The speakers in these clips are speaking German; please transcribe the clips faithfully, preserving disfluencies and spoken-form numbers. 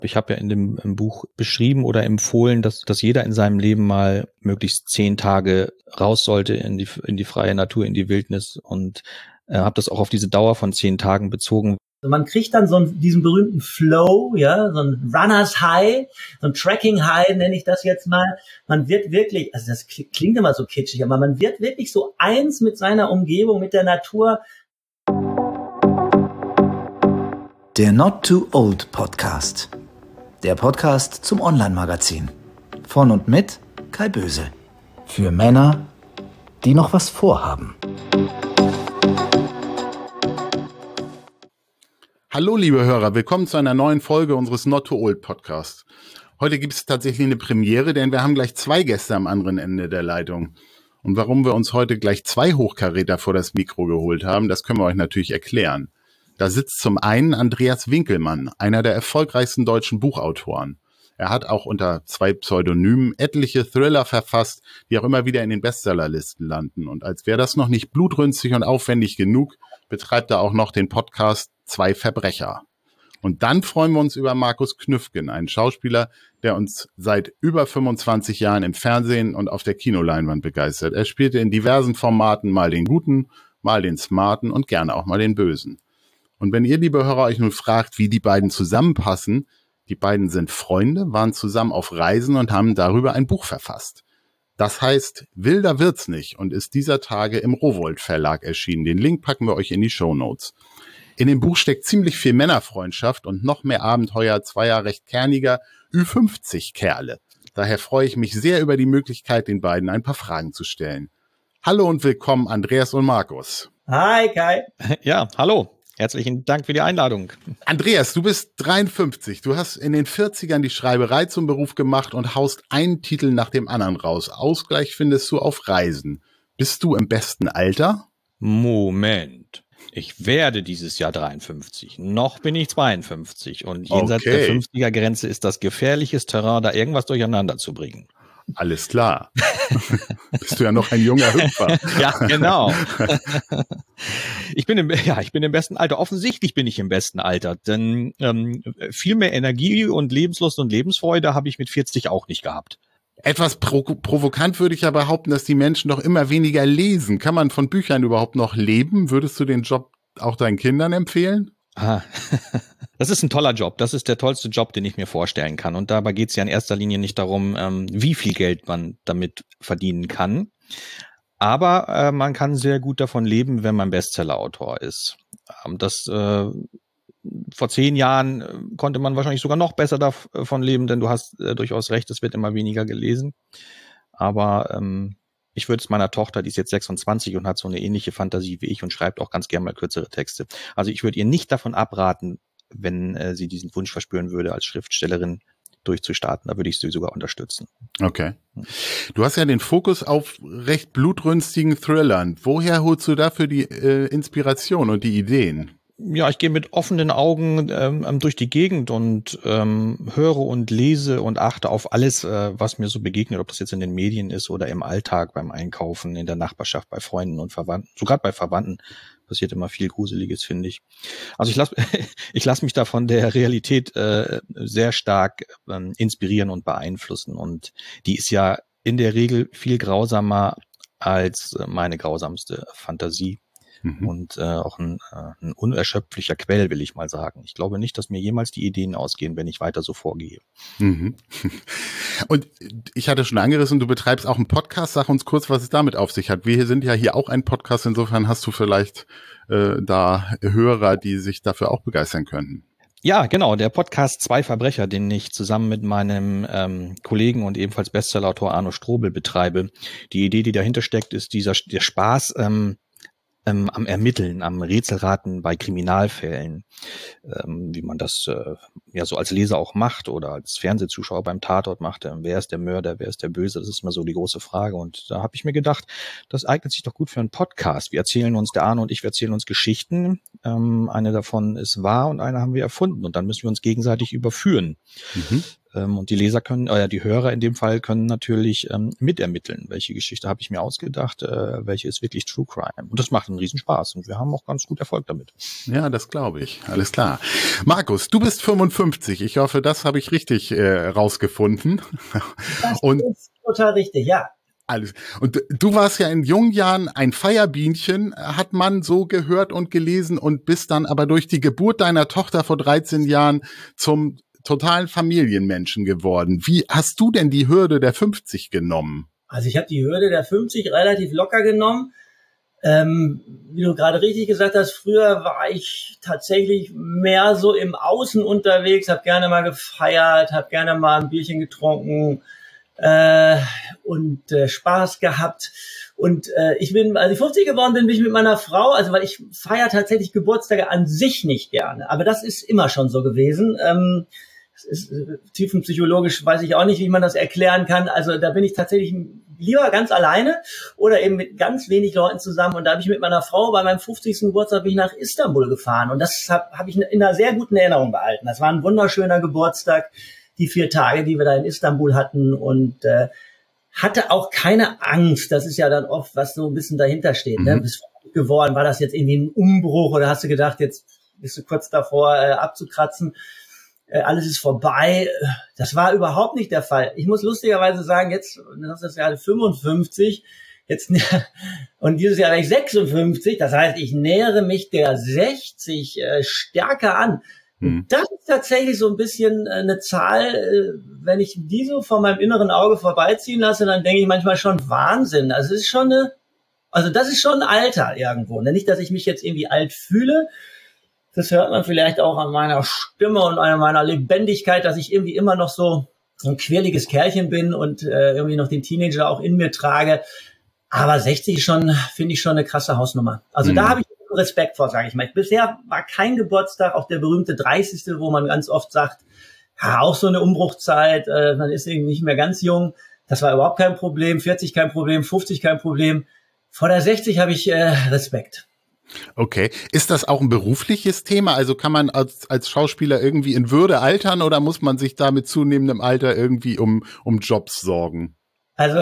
Ich habe ja in dem im Buch beschrieben oder empfohlen, dass, dass jeder in seinem Leben mal möglichst zehn Tage raus sollte in die, in die freie Natur, in die Wildnis und äh, habe das auch auf diese Dauer von zehn Tagen bezogen. Man kriegt dann so einen, diesen berühmten Flow, ja, so ein Runners High, so ein Tracking High nenne ich das jetzt mal. Man wird wirklich, also das klingt immer so kitschig, aber man wird wirklich so eins mit seiner Umgebung, mit der Natur. Der Not Too Old Podcast. Der Podcast zum Online-Magazin. Von und mit Kai Böse. Für Männer, die noch was vorhaben. Hallo liebe Hörer, willkommen zu einer neuen Folge unseres Not Too Old Podcasts. Heute gibt es tatsächlich eine Premiere, denn wir haben gleich zwei Gäste am anderen Ende der Leitung. Und warum wir uns heute gleich zwei Hochkaräter vor das Mikro geholt haben, das können wir euch natürlich erklären. Da sitzt zum einen Andreas Winkelmann, einer der erfolgreichsten deutschen Buchautoren. Er hat auch unter zwei Pseudonymen etliche Thriller verfasst, die auch immer wieder in den Bestsellerlisten landen. Und als wäre das noch nicht blutrünstig und aufwendig genug, betreibt er auch noch den Podcast Zwei Verbrecher. Und dann freuen wir uns über Markus Knüffgen, einen Schauspieler, der uns seit über fünfundzwanzig Jahren im Fernsehen und auf der Kinoleinwand begeistert. Er spielte in diversen Formaten mal den Guten, mal den Smarten und gerne auch mal den Bösen. Und wenn ihr, liebe Hörer, euch nun fragt, wie die beiden zusammenpassen, die beiden sind Freunde, waren zusammen auf Reisen und haben darüber ein Buch verfasst. Das heißt, Wilder wird's nicht und ist dieser Tage im Rowohlt Verlag erschienen. Den Link packen wir euch in die Shownotes. In dem Buch steckt ziemlich viel Männerfreundschaft und noch mehr Abenteuer zweier recht kerniger Ü fünfzig Kerle. Daher freue ich mich sehr über die Möglichkeit, den beiden ein paar Fragen zu stellen. Hallo und willkommen, Andreas und Markus. Hi Kai. Ja, hallo. Herzlichen Dank für die Einladung. Andreas, du bist dreiundfünfzig. Du hast in den vierzigern die Schreiberei zum Beruf gemacht und haust einen Titel nach dem anderen raus. Ausgleich findest du auf Reisen. Bist du im besten Alter? Moment. Ich werde dieses Jahr dreiundfünfzig. Noch bin ich zweiundfünfzig. Und jenseits Okay. der fünfziger-Grenze ist das gefährliches Terrain, da irgendwas durcheinander zu bringen. Alles klar. Bist du ja noch ein junger Hüpfer. Ja, genau. Ich bin im, ja, ich bin im besten Alter. Offensichtlich bin ich im besten Alter, denn ähm, viel mehr Energie und Lebenslust und Lebensfreude habe ich mit vierzig auch nicht gehabt. Etwas pro- provokant würde ich ja behaupten, dass die Menschen doch immer weniger lesen. Kann man von Büchern überhaupt noch leben? Würdest du den Job auch deinen Kindern empfehlen? Ah, das ist ein toller Job. Das ist der tollste Job, den ich mir vorstellen kann. Und dabei geht es ja in erster Linie nicht darum, ähm, wie viel Geld man damit verdienen kann. Aber äh, man kann sehr gut davon leben, wenn man Bestseller-Autor ist. Ähm, das äh, vor zehn Jahren äh, konnte man wahrscheinlich sogar noch besser davon leben, denn du hast äh, durchaus recht, es wird immer weniger gelesen. Aber ähm, ich würde es meiner Tochter, die ist jetzt sechsundzwanzig und hat so eine ähnliche Fantasie wie ich und schreibt auch ganz gerne mal kürzere Texte. Also ich würde ihr nicht davon abraten, wenn äh, sie diesen Wunsch verspüren würde, als Schriftstellerin durchzustarten. Da würde ich sie sogar unterstützen. Okay. Du hast ja den Fokus auf recht blutrünstigen Thrillern. Woher holst du dafür die äh, Inspiration und die Ideen? Ja, ich gehe mit offenen Augen ähm, durch die Gegend und ähm, höre und lese und achte auf alles, äh, was mir so begegnet, ob das jetzt in den Medien ist oder im Alltag, beim Einkaufen, in der Nachbarschaft, bei Freunden und Verwandten. Sogar bei Verwandten passiert immer viel Gruseliges, finde ich. Also ich lasse ich lass mich da von der Realität äh, sehr stark ähm, inspirieren und beeinflussen. Und die ist ja in der Regel viel grausamer als äh, meine grausamste Fantasie. Mhm. Und äh, auch ein, äh, ein unerschöpflicher Quell, will ich mal sagen. Ich glaube nicht, dass mir jemals die Ideen ausgehen, wenn ich weiter so vorgehe. Mhm. Und ich hatte schon angerissen, du betreibst auch einen Podcast. Sag uns kurz, was es damit auf sich hat. Wir sind ja hier auch ein Podcast. Insofern hast du vielleicht äh, da Hörer, die sich dafür auch begeistern könnten. Ja, genau, der Podcast Zwei Verbrecher, den ich zusammen mit meinem ähm, Kollegen und ebenfalls Bestsellerautor Arno Strobel betreibe. Die Idee, die dahinter steckt, ist dieser der Spaß ähm, ähm, am Ermitteln, am Rätselraten bei Kriminalfällen, ähm, wie man das äh, ja so als Leser auch macht oder als Fernsehzuschauer beim Tatort macht. Äh, wer ist der Mörder, wer ist der Böse? Das ist immer so die große Frage. Und da habe ich mir gedacht, das eignet sich doch gut für einen Podcast. Wir erzählen uns, der Arno und ich, wir erzählen uns Geschichten. Ähm, eine davon ist wahr und eine haben wir erfunden. Und dann müssen wir uns gegenseitig überführen. Mhm. Ähm, und die Leser können, oder die Hörer in dem Fall können natürlich ähm, mitermitteln, welche Geschichte habe ich mir ausgedacht, äh, welche ist wirklich True Crime. Und das macht einen Riesenspaß und wir haben auch ganz gut Erfolg damit. Ja, das glaube ich. Alles klar. Markus, du bist fünfundfünfzig. Ich hoffe, das habe ich richtig äh, rausgefunden. Das und ist total richtig, ja. Alles. Und du warst ja in jungen Jahren ein Feierbienchen, hat man so gehört und gelesen, und bist dann aber durch die Geburt deiner Tochter vor dreizehn Jahren zum totalen Familienmenschen geworden. Wie hast du denn die Hürde der fünfzig genommen? Also ich habe die Hürde der fünfzig relativ locker genommen. Ähm, wie du gerade richtig gesagt hast, früher war ich tatsächlich mehr so im Außen unterwegs, habe gerne mal gefeiert, habe gerne mal ein Bierchen getrunken, Äh, und äh, Spaß gehabt. Und äh, ich bin, als ich fünfzig geworden bin, bin ich mit meiner Frau, also weil ich feiere tatsächlich Geburtstage an sich nicht gerne, aber das ist immer schon so gewesen. Ähm, das ist, äh, tiefenpsychologisch weiß ich auch nicht, wie man das erklären kann. Also da bin ich tatsächlich lieber ganz alleine oder eben mit ganz wenig Leuten zusammen. Und da habe ich mit meiner Frau bei meinem fünfzigsten Geburtstag bin ich nach Istanbul gefahren. Und das habe hab ich in einer sehr guten Erinnerung behalten. Das war ein wunderschöner Geburtstag, die vier Tage, die wir da in Istanbul hatten, und äh, hatte auch keine Angst. Das ist ja dann oft, was so ein bisschen dahinter steht. Mhm. Ne? Bist du geworden, war das jetzt irgendwie ein Umbruch oder hast du gedacht, jetzt bist du kurz davor äh, abzukratzen? Äh, alles ist vorbei. Das war überhaupt nicht der Fall. Ich muss lustigerweise sagen, jetzt, das ist ja fünfundfünfzig, jetzt und dieses Jahr werde ich sechsundfünfzig. Das heißt, ich nähere mich der sechzig äh, stärker an. Das ist tatsächlich so ein bisschen eine Zahl, wenn ich die so vor meinem inneren Auge vorbeiziehen lasse, dann denke ich manchmal schon Wahnsinn. Also es ist schon eine, also das ist schon ein Alter irgendwo. Nicht, dass ich mich jetzt irgendwie alt fühle. Das hört man vielleicht auch an meiner Stimme und an meiner Lebendigkeit, dass ich irgendwie immer noch so ein quirliges Kerlchen bin und äh, irgendwie noch den Teenager auch in mir trage. Aber sechzig ist schon, finde ich schon eine krasse Hausnummer. Also mhm. da habe ich Respekt vor, sage ich mal. Bisher war kein Geburtstag, auch der berühmte dreißigste, wo man ganz oft sagt, ja, auch so eine Umbruchzeit, äh, man ist irgendwie nicht mehr ganz jung. Das war überhaupt kein Problem. vierzig kein Problem, fünfzig kein Problem. Vor der sechzig habe ich äh, Respekt. Okay. Ist das auch ein berufliches Thema? Also kann man als, als Schauspieler irgendwie in Würde altern oder muss man sich da mit zunehmendem Alter irgendwie um, um Jobs sorgen? Also,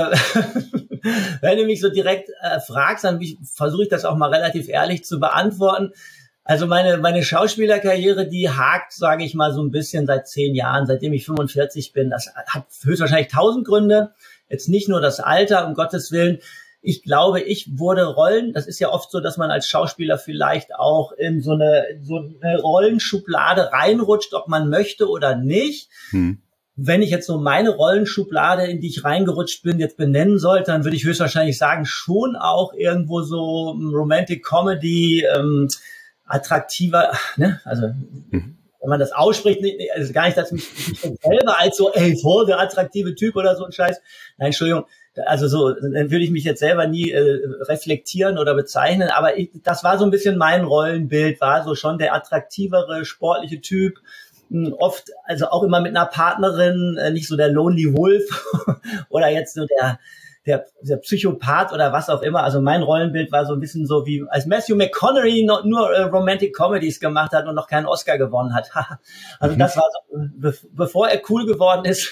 wenn du mich so direkt äh, fragst, dann versuche ich das auch mal relativ ehrlich zu beantworten. Also meine meine Schauspielerkarriere, die hakt, sage ich mal, so ein bisschen seit zehn Jahren, seitdem ich fünfundvierzig bin. Das hat höchstwahrscheinlich tausend Gründe. Jetzt nicht nur das Alter, um Gottes Willen. Ich glaube, ich wurde Rollen, das ist ja oft so, dass man als Schauspieler vielleicht auch in so eine, so eine Rollenschublade reinrutscht, ob man möchte oder nicht. Hm. Wenn ich jetzt so meine Rollenschublade, in die ich reingerutscht bin, jetzt benennen sollte, dann würde ich höchstwahrscheinlich sagen, schon auch irgendwo so Romantic Comedy, ähm, attraktiver, ne, also mhm. wenn man das ausspricht, also gar nicht, dass ich mich selber als so, ey, voll der attraktive Typ oder so ein Scheiß. Nein, Entschuldigung, also so, dann würde ich mich jetzt selber nie äh, reflektieren oder bezeichnen, aber ich, das war so ein bisschen mein Rollenbild, war so schon der attraktivere, sportliche Typ. Oft, also auch immer mit einer Partnerin, nicht so der Lonely Wolf oder jetzt so der, der, der Psychopath oder was auch immer. Also mein Rollenbild war so ein bisschen so wie, als Matthew McConaughey noch, nur äh, Romantic Comedies gemacht hat und noch keinen Oscar gewonnen hat. Also das war so, be- bevor er cool geworden ist,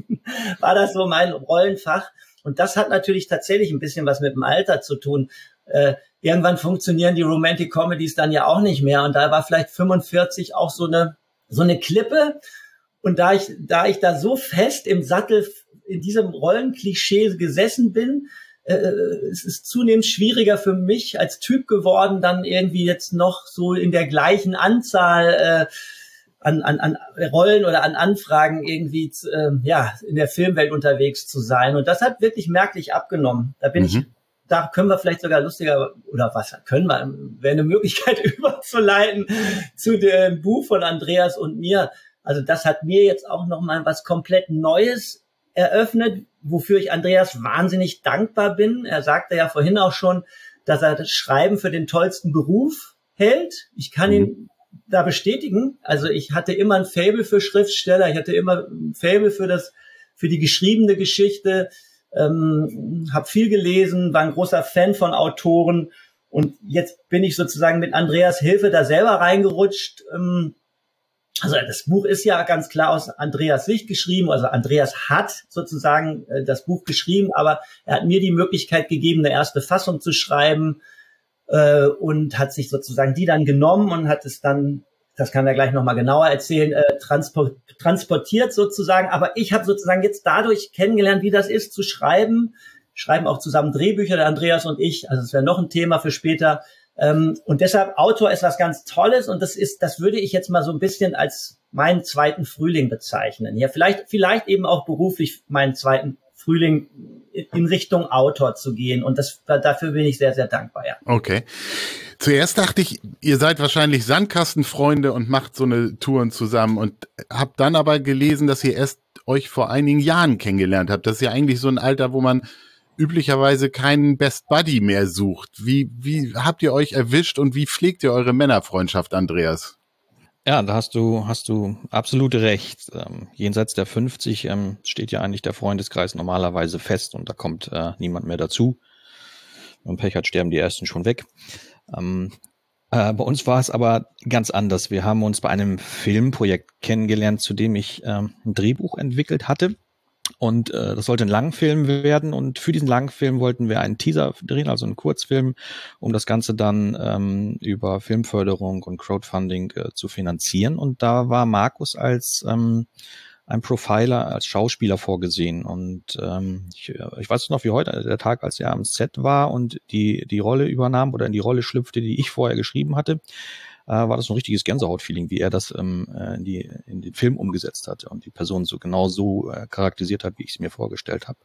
war das so mein Rollenfach. Und das hat natürlich tatsächlich ein bisschen was mit dem Alter zu tun. Äh, irgendwann funktionieren die Romantic Comedies dann ja auch nicht mehr. Und da war vielleicht fünfundvierzig auch so eine so eine Klippe, und da ich da ich da so fest im Sattel in diesem Rollenklischee gesessen bin, äh, es ist zunehmend schwieriger für mich als Typ geworden, dann irgendwie jetzt noch so in der gleichen Anzahl äh, an, an, an Rollen oder an Anfragen irgendwie äh, ja in der Filmwelt unterwegs zu sein, und das hat wirklich merklich abgenommen. Da bin mhm. ich Da können wir vielleicht sogar lustiger, oder was können wir, wäre eine Möglichkeit überzuleiten zu dem Buch von Andreas und mir. Also das hat mir jetzt auch nochmal was komplett Neues eröffnet, wofür ich Andreas wahnsinnig dankbar bin. Er sagte ja vorhin auch schon, dass er das Schreiben für den tollsten Beruf hält. Ich kann ihn da bestätigen. Also ich hatte immer ein Faible für Schriftsteller, ich hatte immer ein Faible für das, für die geschriebene Geschichte. Ähm, habe viel gelesen, war ein großer Fan von Autoren, und jetzt bin ich sozusagen mit Andreas Hilfe da selber reingerutscht, ähm, Also das Buch ist ja ganz klar aus Andreas Sicht geschrieben. Also Andreas hat sozusagen äh, das Buch geschrieben, aber er hat mir die Möglichkeit gegeben, eine erste Fassung zu schreiben äh, und hat sich sozusagen die dann genommen und hat es dann, das kann er gleich nochmal genauer erzählen, äh, transport, transportiert sozusagen. Aber ich habe sozusagen jetzt dadurch kennengelernt, wie das ist zu schreiben. Schreiben auch zusammen Drehbücher, der Andreas und ich. Also es wäre noch ein Thema für später. Ähm, und deshalb, Autor ist was ganz Tolles und das ist, das würde ich jetzt mal so ein bisschen als meinen zweiten Frühling bezeichnen. Ja, vielleicht, vielleicht eben auch beruflich meinen zweiten Frühling in Richtung Autor zu gehen und das, dafür bin ich sehr, sehr dankbar, ja. Okay. Zuerst dachte ich, ihr seid wahrscheinlich Sandkastenfreunde und macht so eine Touren zusammen und habt dann aber gelesen, dass ihr erst euch vor einigen Jahren kennengelernt habt. Das ist ja eigentlich so ein Alter, wo man üblicherweise keinen Best Buddy mehr sucht. Wie, wie habt ihr euch erwischt und wie pflegt ihr eure Männerfreundschaft, Andreas? Ja, da hast du, hast du absolut recht. Ähm, jenseits der fünfzig ähm, steht ja eigentlich der Freundeskreis normalerweise fest und da kommt äh, niemand mehr dazu. Wenn man Pech hat, sterben die Ersten schon weg. Ähm, äh, bei uns war es aber ganz anders. Wir haben uns bei einem Filmprojekt kennengelernt, zu dem ich ähm, ein Drehbuch entwickelt hatte. Und äh, das sollte ein Langfilm werden und für diesen Langfilm wollten wir einen Teaser drehen, also einen Kurzfilm, um das Ganze dann ähm, über Filmförderung und Crowdfunding äh, zu finanzieren. Und da war Markus als ähm, ein Profiler, als Schauspieler vorgesehen. Und ähm, ich, ich weiß noch wie heute, der Tag, als er am Set war und die die Rolle übernahm oder in die Rolle schlüpfte, die ich vorher geschrieben hatte, äh, war das ein richtiges Gänsehautfeeling, wie er das ähm, in, die, in den Film umgesetzt hatte und die Person so genau so äh, charakterisiert hat, wie ich es mir vorgestellt habe.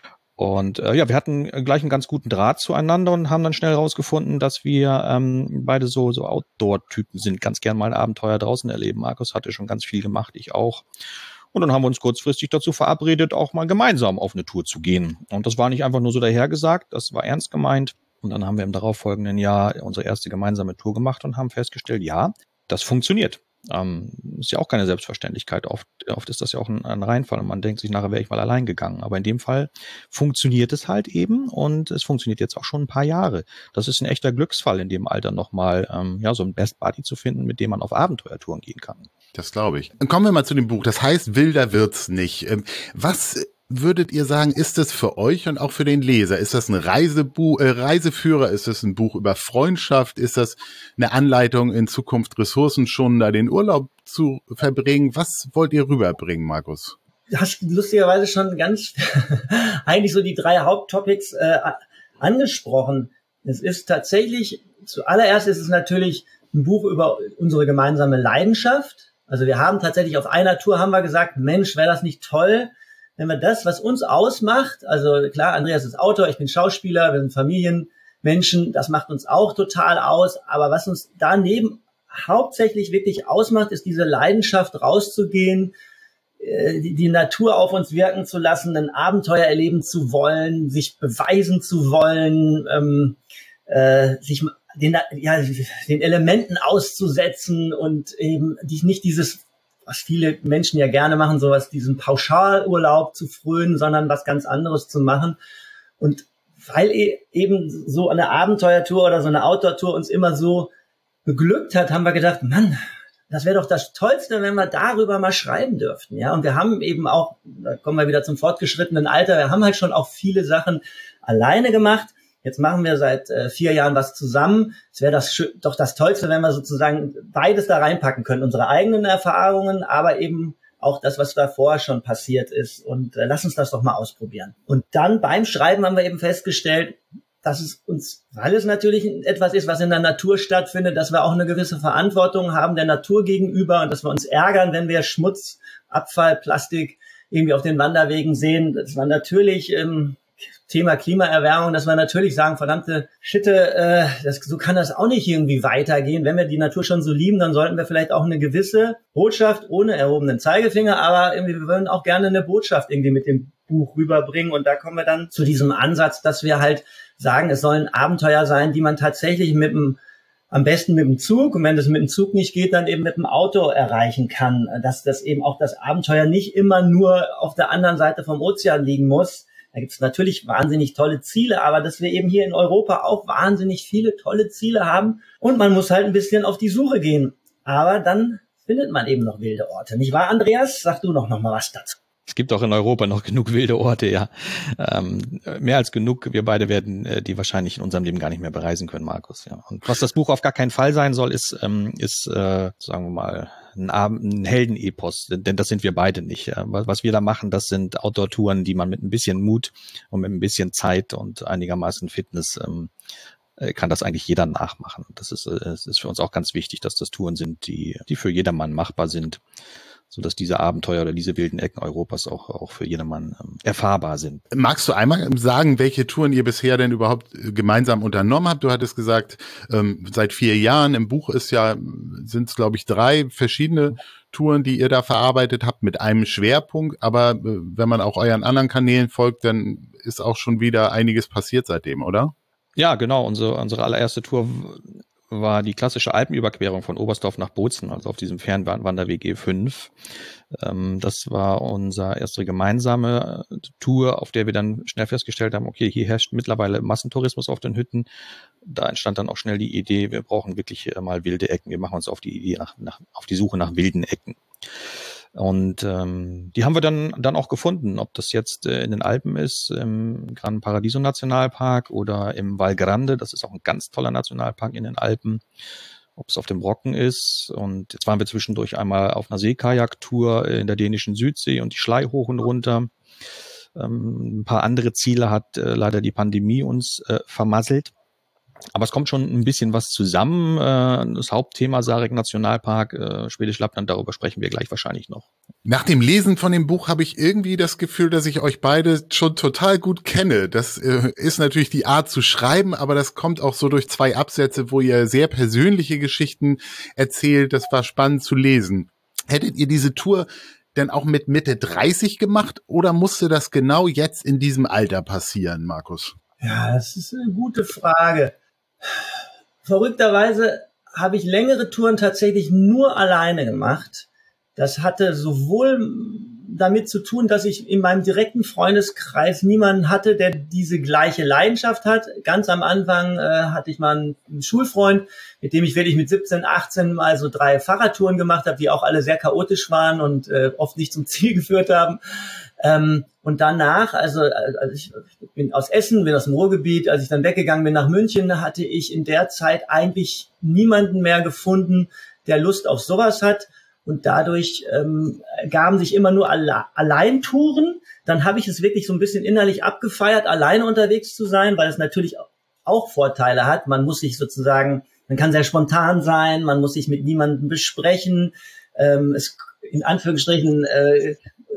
Und äh, ja, wir hatten gleich einen ganz guten Draht zueinander und haben dann schnell rausgefunden, dass wir ähm, beide so so Outdoor-Typen sind, ganz gern mal ein Abenteuer draußen erleben. Markus hatte schon ganz viel gemacht, ich auch. Und dann haben wir uns kurzfristig dazu verabredet, auch mal gemeinsam auf eine Tour zu gehen. Und das war nicht einfach nur so dahergesagt, das war ernst gemeint. Und dann haben wir im darauffolgenden Jahr unsere erste gemeinsame Tour gemacht und haben festgestellt, ja, das funktioniert. Ähm, ist ja auch keine Selbstverständlichkeit. Oft, oft ist das ja auch ein, ein Reinfall und man denkt sich, nachher wäre ich mal allein gegangen. Aber in dem Fall funktioniert es halt eben und es funktioniert jetzt auch schon ein paar Jahre. Das ist ein echter Glücksfall, in dem Alter nochmal ähm, ja, so ein Best Buddy zu finden, mit dem man auf Abenteuertouren gehen kann. Das glaube ich. Dann kommen wir mal zu dem Buch. Das heißt, wilder wird's nicht. Was würdet ihr sagen, ist es für euch und auch für den Leser? Ist das ein Reisebuch, äh, Reiseführer? Ist das ein Buch über Freundschaft? Ist das eine Anleitung, in Zukunft ressourcenschonender den Urlaub zu verbringen? Was wollt ihr rüberbringen, Markus? Du hast lustigerweise schon ganz eigentlich so die drei Haupttopics äh, angesprochen. Es ist tatsächlich, zuallererst ist es natürlich ein Buch über unsere gemeinsame Leidenschaft. Also wir haben tatsächlich auf einer Tour haben wir gesagt, Mensch, wäre das nicht toll, wenn wir das, was uns ausmacht, also klar, Andreas ist Autor, ich bin Schauspieler, wir sind Familienmenschen, das macht uns auch total aus, aber was uns daneben hauptsächlich wirklich ausmacht, ist diese Leidenschaft rauszugehen, die, die Natur auf uns wirken zu lassen, ein Abenteuer erleben zu wollen, sich beweisen zu wollen, ähm, äh, sich den, ja, den Elementen auszusetzen und eben die, nicht dieses, was viele Menschen ja gerne machen, sowas, diesen Pauschalurlaub zu frönen, sondern was ganz anderes zu machen. Und weil eben so eine Abenteuertour oder so eine Outdoor-Tour uns immer so beglückt hat, haben wir gedacht, Mann, das wäre doch das Tollste, wenn wir darüber mal schreiben dürften. Ja, und wir haben eben auch, da kommen wir wieder zum fortgeschrittenen Alter, wir haben halt schon auch viele Sachen alleine gemacht. Jetzt machen wir seit äh, vier Jahren was zusammen. Es wäre das doch das Tollste, wenn wir sozusagen beides da reinpacken können. Unsere eigenen Erfahrungen, aber eben auch das, was davor schon passiert ist. Und äh, lass uns das doch mal ausprobieren. Und dann beim Schreiben haben wir eben festgestellt, dass es uns, weil es natürlich etwas ist, was in der Natur stattfindet, dass wir auch eine gewisse Verantwortung haben der Natur gegenüber und dass wir uns ärgern, wenn wir Schmutz, Abfall, Plastik irgendwie auf den Wanderwegen sehen. Das war natürlich ähm, Thema Klimaerwärmung, dass wir natürlich sagen, verdammte Schitte, äh, das, so kann das auch nicht irgendwie weitergehen. Wenn wir die Natur schon so lieben, dann sollten wir vielleicht auch eine gewisse Botschaft ohne erhobenen Zeigefinger, aber irgendwie wir würden auch gerne eine Botschaft irgendwie mit dem Buch rüberbringen. Und da kommen wir dann zu diesem Ansatz, dass wir halt sagen, es sollen Abenteuer sein, die man tatsächlich mit dem, am besten mit dem Zug, und wenn das mit dem Zug nicht geht, dann eben mit dem Auto erreichen kann. Dass das eben auch das Abenteuer nicht immer nur auf der anderen Seite vom Ozean liegen muss. Da gibt es natürlich wahnsinnig tolle Ziele, aber dass wir eben hier in Europa auch wahnsinnig viele tolle Ziele haben und man muss halt ein bisschen auf die Suche gehen. Aber dann findet man eben noch wilde Orte. Nicht wahr, Andreas? Sag du noch, noch mal was dazu. Es gibt auch in Europa noch genug wilde Orte, ja. Ähm, mehr als genug. Wir beide werden äh, die wahrscheinlich in unserem Leben gar nicht mehr bereisen können, Markus. Ja. Und was das Buch auf gar keinen Fall sein soll, ist, ähm, ist äh, sagen wir mal, ein, Abend, ein Heldenepos, denn das sind wir beide nicht. Ja. Was wir da machen, das sind Outdoor-Touren, die man mit ein bisschen Mut und mit ein bisschen Zeit und einigermaßen Fitness ähm, kann das eigentlich jeder nachmachen. Das ist, es ist für uns auch ganz wichtig, dass das Touren sind, die, die für jedermann machbar sind, so dass diese Abenteuer oder diese wilden Ecken Europas auch, auch für jedermann ähm, erfahrbar sind. Magst du einmal sagen, welche Touren ihr bisher denn überhaupt gemeinsam unternommen habt? Du hattest gesagt, ähm, seit vier Jahren, im Buch ist ja, sind es glaube ich drei verschiedene Touren, die ihr da verarbeitet habt mit einem Schwerpunkt, aber äh, wenn man auch euren anderen Kanälen folgt, dann ist auch schon wieder einiges passiert seitdem, oder? Ja, genau. Unsere, unsere allererste Tour war die klassische Alpenüberquerung von Oberstdorf nach Bozen, also auf diesem Fernwanderweg E fünf. Ähm, das war unsere erste gemeinsame Tour, auf der wir dann schnell festgestellt haben, okay, hier herrscht mittlerweile Massentourismus auf den Hütten. Da entstand dann auch schnell die Idee, wir brauchen wirklich mal wilde Ecken. Wir machen uns auf die Idee nach, nach auf die Suche nach wilden Ecken. Und ähm, die haben wir dann dann auch gefunden, ob das jetzt äh, in den Alpen ist, im Gran Paradiso Nationalpark oder im Val Grande, das ist auch ein ganz toller Nationalpark in den Alpen, ob es auf dem Brocken ist. Und jetzt waren wir zwischendurch einmal auf einer Seekajak-Tour in der dänischen Südsee und die Schlei hoch und runter. Ähm, ein paar andere Ziele hat äh, leider die Pandemie uns äh, vermasselt. Aber es kommt schon ein bisschen was zusammen. Das Hauptthema Sarek Nationalpark, Schwedisch Lappland, darüber sprechen wir gleich wahrscheinlich noch. Nach dem Lesen von dem Buch habe ich irgendwie das Gefühl, dass ich euch beide schon total gut kenne. Das ist natürlich die Art zu schreiben, aber das kommt auch so durch zwei Absätze, wo ihr sehr persönliche Geschichten erzählt. Das war spannend zu lesen. Hättet ihr diese Tour denn auch mit Mitte dreißig gemacht oder musste das genau jetzt in diesem Alter passieren, Markus? Ja, das ist eine gute Frage. Verrückterweise habe ich längere Touren tatsächlich nur alleine gemacht. Das hatte sowohl damit zu tun, dass ich in meinem direkten Freundeskreis niemanden hatte, der diese gleiche Leidenschaft hat. Ganz am Anfang äh, hatte ich mal einen, einen Schulfreund, mit dem ich wirklich mit siebzehn, achtzehn mal so drei Fahrradtouren gemacht habe, die auch alle sehr chaotisch waren und äh, oft nicht zum Ziel geführt haben. Ähm, und danach, also, also ich bin aus Essen, bin aus dem Ruhrgebiet, als ich dann weggegangen bin nach München, hatte ich in der Zeit eigentlich niemanden mehr gefunden, der Lust auf sowas hat. Und dadurch ähm, gaben sich immer nur Alle- Alleintouren. Dann habe ich es wirklich so ein bisschen innerlich abgefeiert, alleine unterwegs zu sein, weil es natürlich auch Vorteile hat. Man muss sich sozusagen, man kann sehr spontan sein, man muss sich mit niemandem besprechen. Ähm, es in Anführungsstrichen äh,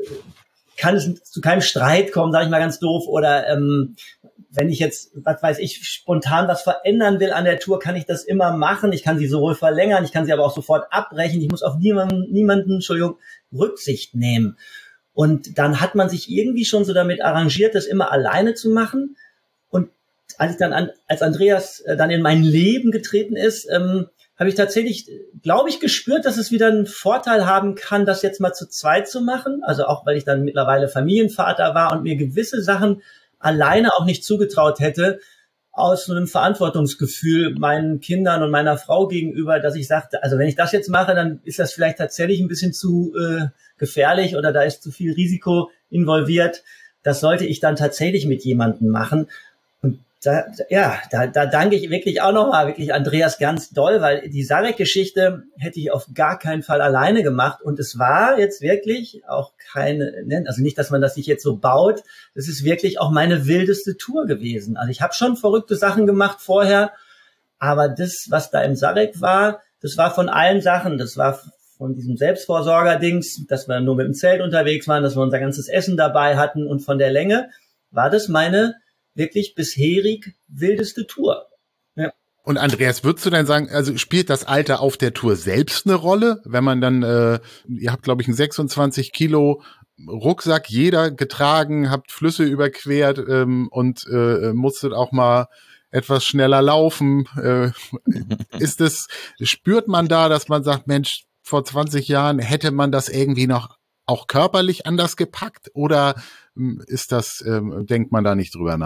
kann es zu keinem Streit kommen, sage ich mal ganz doof. Oder ähm, wenn ich jetzt, was weiß ich, spontan was verändern will an der Tour, kann ich das immer machen. Ich kann sie sowohl verlängern, ich kann sie aber auch sofort abbrechen. Ich muss auf niemanden, niemanden, Entschuldigung, Rücksicht nehmen. Und dann hat man sich irgendwie schon so damit arrangiert, das immer alleine zu machen. Und als ich dann an, als Andreas äh, dann in mein Leben getreten ist, ähm, habe ich tatsächlich, glaube ich, gespürt, dass es wieder einen Vorteil haben kann, das jetzt mal zu zweit zu machen. Also auch, weil ich dann mittlerweile Familienvater war und mir gewisse Sachen alleine auch nicht zugetraut hätte, aus so einem Verantwortungsgefühl meinen Kindern und meiner Frau gegenüber, dass ich sagte, also wenn ich das jetzt mache, dann ist das vielleicht tatsächlich ein bisschen zu äh, gefährlich oder da ist zu viel Risiko involviert. Das sollte ich dann tatsächlich mit jemandem machen. Und da, ja, da, da danke ich wirklich auch nochmal, wirklich Andreas ganz doll, weil die Sarek-Geschichte hätte ich auf gar keinen Fall alleine gemacht. Und es war jetzt wirklich auch keine, also nicht, dass man das sich jetzt so baut, das ist wirklich auch meine wildeste Tour gewesen. Also ich habe schon verrückte Sachen gemacht vorher, aber das, was da im Sarek war, das war von allen Sachen. Das war von diesem Selbstvorsorger-Dings, dass wir nur mit dem Zelt unterwegs waren, dass wir unser ganzes Essen dabei hatten und von der Länge war das meine wirklich bisherig wildeste Tour. Ja. Und Andreas, würdest du denn sagen, also spielt das Alter auf der Tour selbst eine Rolle? Wenn man dann, äh, ihr habt, glaube ich, einen sechsundzwanzig Kilo Rucksack jeder getragen, habt Flüsse überquert ähm, und äh, musstet auch mal etwas schneller laufen. Äh, ist es, spürt man da, dass man sagt, Mensch, vor zwanzig Jahren hätte man das irgendwie noch auch körperlich anders gepackt oder ist das, ähm, denkt man da nicht drüber nach?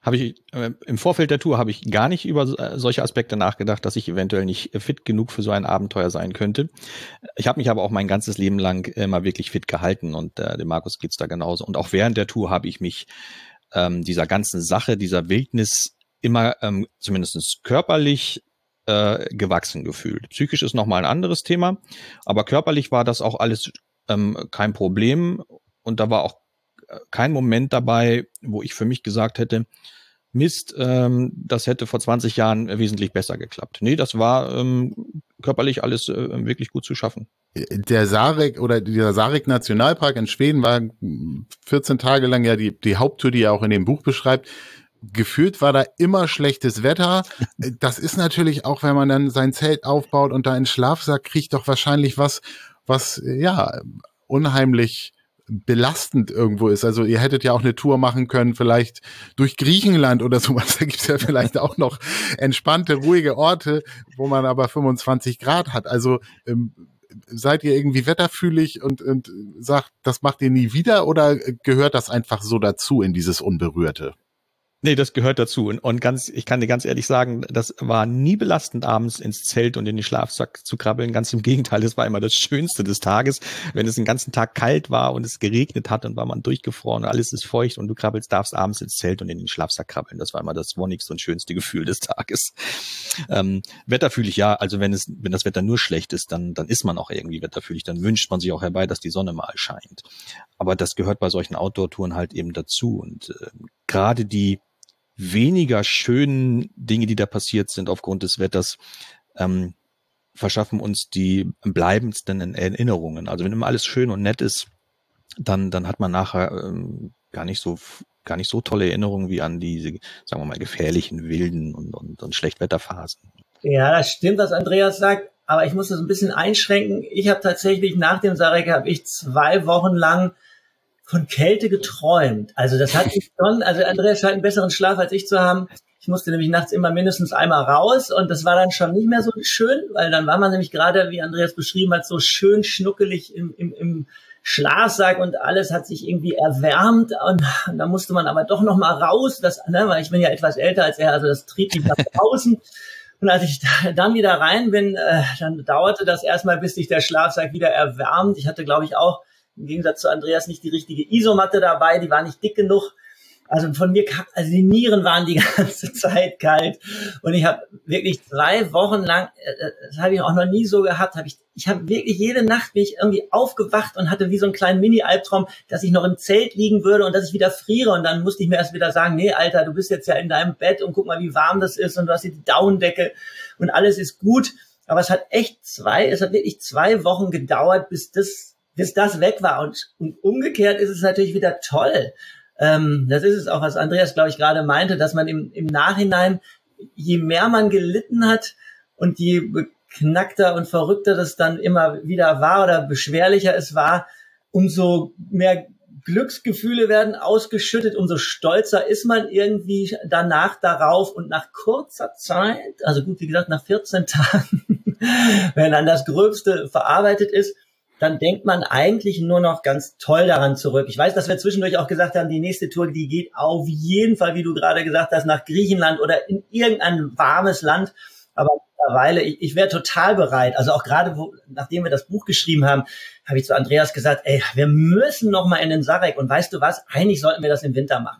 habe ich äh, im Vorfeld der Tour habe ich gar nicht über äh, solche Aspekte nachgedacht, dass ich eventuell nicht fit genug für so ein Abenteuer sein könnte. Ich habe mich aber auch mein ganzes Leben lang immer wirklich fit gehalten und äh, dem Markus geht's da genauso. Und auch während der Tour habe ich mich ähm, dieser ganzen Sache, dieser Wildnis immer ähm, zumindest körperlich äh, gewachsen gefühlt. Psychisch ist nochmal ein anderes Thema, aber körperlich war das auch alles ähm, kein Problem und da war auch kein Moment dabei, wo ich für mich gesagt hätte, Mist, ähm, das hätte vor zwanzig Jahren wesentlich besser geklappt. Nee, das war ähm, körperlich alles äh, wirklich gut zu schaffen. Der Sarek oder dieser Sarek Nationalpark in Schweden war vierzehn Tage lang ja die, die Haupttour, die er auch in dem Buch beschreibt. Gefühlt war da immer schlechtes Wetter. Das ist natürlich auch, wenn man dann sein Zelt aufbaut und da einen Schlafsack kriegt, doch wahrscheinlich was, was, ja, unheimlich belastend irgendwo ist. Also ihr hättet ja auch eine Tour machen können, vielleicht durch Griechenland oder sowas. Da gibt's ja vielleicht auch noch entspannte, ruhige Orte, wo man aber fünfundzwanzig Grad hat. Also ähm, seid ihr irgendwie wetterfühlig und, und sagt, das macht ihr nie wieder oder gehört das einfach so dazu in dieses Unberührte? Nee, das gehört dazu. Und, und ganz, ich kann dir ganz ehrlich sagen, das war nie belastend, abends ins Zelt und in den Schlafsack zu krabbeln. Ganz im Gegenteil, das war immer das Schönste des Tages. Wenn es den ganzen Tag kalt war und es geregnet hat, dann war man durchgefroren, alles ist feucht und du krabbelst, darfst abends ins Zelt und in den Schlafsack krabbeln. Das war immer das wonnigste und schönste Gefühl des Tages. Ähm, wetterfühlig, ja, also wenn es, wenn das Wetter nur schlecht ist, dann, dann ist man auch irgendwie wetterfühlig. Dann wünscht man sich auch herbei, dass die Sonne mal scheint. Aber das gehört bei solchen Outdoor-Touren halt eben dazu. Und äh, gerade die weniger schönen Dinge, die da passiert sind aufgrund des Wetters, ähm, verschaffen uns die bleibendsten Erinnerungen. Also wenn immer alles schön und nett ist, dann dann hat man nachher ähm, gar nicht so gar nicht so tolle Erinnerungen wie an diese, sagen wir mal, gefährlichen, wilden und, und, und Schlechtwetterphasen. Ja, das stimmt, was Andreas sagt, aber ich muss das ein bisschen einschränken. Ich habe tatsächlich nach dem Sarek habe ich zwei Wochen lang von Kälte geträumt. Also das hatte ich schon, also Andreas scheint einen besseren Schlaf als ich zu haben. Ich musste nämlich nachts immer mindestens einmal raus und das war dann schon nicht mehr so schön, weil dann war man nämlich gerade, wie Andreas beschrieben hat, so schön schnuckelig im, im, im Schlafsack und alles hat sich irgendwie erwärmt und, und da musste man aber doch noch mal raus, das, ne, weil ich bin ja etwas älter als er, also das trieb mich nach draußen. Und als ich dann wieder rein bin, äh, dann dauerte das erstmal, bis sich der Schlafsack wieder erwärmt. Ich hatte, glaube ich, auch im Gegensatz zu Andreas nicht die richtige Isomatte dabei, die war nicht dick genug. Also von mir kam, also die Nieren waren die ganze Zeit kalt und ich habe wirklich zwei Wochen lang, das habe ich auch noch nie so gehabt, habe ich, ich habe wirklich jede Nacht bin ich irgendwie aufgewacht und hatte wie so einen kleinen Mini-Albtraum, dass ich noch im Zelt liegen würde und dass ich wieder friere und dann musste ich mir erst wieder sagen, nee, Alter, du bist jetzt ja in deinem Bett und guck mal, wie warm das ist und du hast hier die Daunendecke und alles ist gut. Aber es hat echt zwei, es hat wirklich zwei Wochen gedauert, bis das bis das weg war. Und, und umgekehrt ist es natürlich wieder toll. Ähm, das ist es auch, was Andreas, glaube ich, gerade meinte, dass man im, im Nachhinein, je mehr man gelitten hat und je beknackter und verrückter das dann immer wieder war oder beschwerlicher es war, umso mehr Glücksgefühle werden ausgeschüttet, umso stolzer ist man irgendwie danach darauf und nach kurzer Zeit, also gut, wie gesagt, nach vierzehn Tagen, wenn dann das Gröbste verarbeitet ist, dann denkt man eigentlich nur noch ganz toll daran zurück. Ich weiß, dass wir zwischendurch auch gesagt haben, die nächste Tour, die geht auf jeden Fall, wie du gerade gesagt hast, nach Griechenland oder in irgendein warmes Land. Aber mittlerweile, ich, ich wäre total bereit. Also auch gerade, wo, nachdem wir das Buch geschrieben haben, habe ich zu Andreas gesagt, ey, wir müssen noch mal in den Sarek. Und weißt du was? Eigentlich sollten wir das im Winter machen.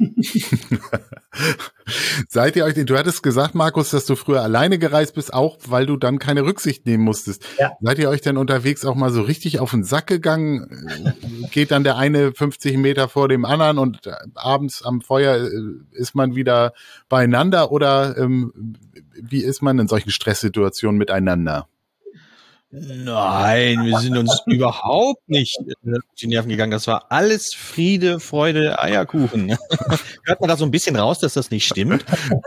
Seid ihr euch, du hattest gesagt, Markus, dass du früher alleine gereist bist, auch weil du dann keine Rücksicht nehmen musstest. Ja. Seid ihr euch denn unterwegs auch mal so richtig auf den Sack gegangen? Geht dann der eine fünfzig Meter vor dem anderen und abends am Feuer ist man wieder beieinander oder ähm, wie ist man in solchen Stresssituationen miteinander? Nein, wir sind uns überhaupt nicht auf die Nerven gegangen. Das war alles Friede, Freude, Eierkuchen. Hört man da so ein bisschen raus, dass das nicht stimmt?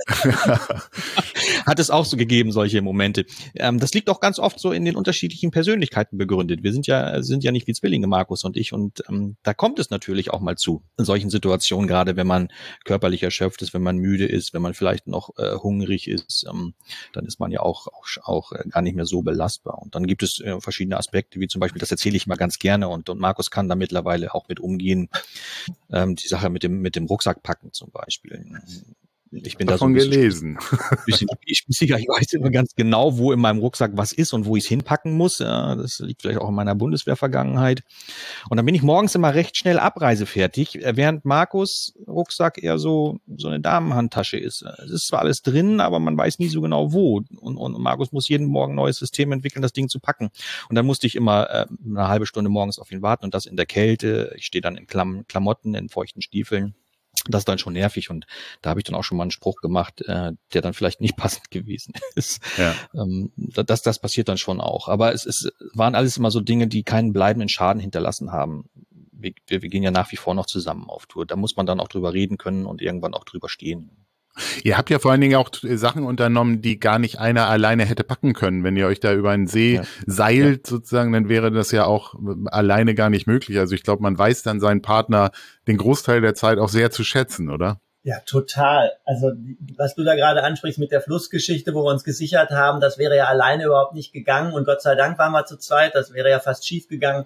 Hat es auch so gegeben, solche Momente. Ähm, das liegt auch ganz oft so in den unterschiedlichen Persönlichkeiten begründet. Wir sind ja sind ja nicht wie Zwillinge, Markus und ich. Und ähm, da kommt es natürlich auch mal zu, in solchen Situationen, gerade wenn man körperlich erschöpft ist, wenn man müde ist, wenn man vielleicht noch äh, hungrig ist, ähm, dann ist man ja auch, auch, auch äh, gar nicht mehr so belastbar. Und dann gibt es äh, verschiedene Aspekte, wie zum Beispiel, das erzähle ich mal ganz gerne und, und Markus kann da mittlerweile auch mit umgehen, Ähm, die Sache mit dem, mit dem Rucksackpacken zum Beispiel. Ich bin davon da so ein gelesen. bisschen spießiger. Ich weiß immer ganz genau, wo in meinem Rucksack was ist und wo ich es hinpacken muss. Ja, das liegt vielleicht auch in meiner Bundeswehrvergangenheit. Und dann bin ich morgens immer recht schnell abreisefertig, während Markus Rucksack eher so so eine Damenhandtasche ist. Es ist zwar alles drin, aber man weiß nie so genau wo. Und, und Markus muss jeden Morgen ein neues System entwickeln, das Ding zu packen. Und dann musste ich immer äh, eine halbe Stunde morgens auf ihn warten und das in der Kälte. Ich stehe dann in Klam- Klamotten, in feuchten Stiefeln. Das ist dann schon nervig und da habe ich dann auch schon mal einen Spruch gemacht, äh, der dann vielleicht nicht passend gewesen ist. Ja. Ähm, das, das passiert dann schon auch. Aber es, es waren alles immer so Dinge, die keinen bleibenden Schaden hinterlassen haben. Wir, wir, wir gehen ja nach wie vor noch zusammen auf Tour. Da muss man dann auch drüber reden können und irgendwann auch drüber stehen. Ihr habt ja vor allen Dingen auch Sachen unternommen, die gar nicht einer alleine hätte packen können. Wenn ihr euch da über einen See ja. seilt, ja. sozusagen, dann wäre das ja auch alleine gar nicht möglich. Also ich glaube, man weiß dann seinen Partner den Großteil der Zeit auch sehr zu schätzen, oder? Ja, total. Also was du da gerade ansprichst mit der Flussgeschichte, wo wir uns gesichert haben, das wäre ja alleine überhaupt nicht gegangen. Und Gott sei Dank waren wir zu zweit, das wäre ja fast schief gegangen.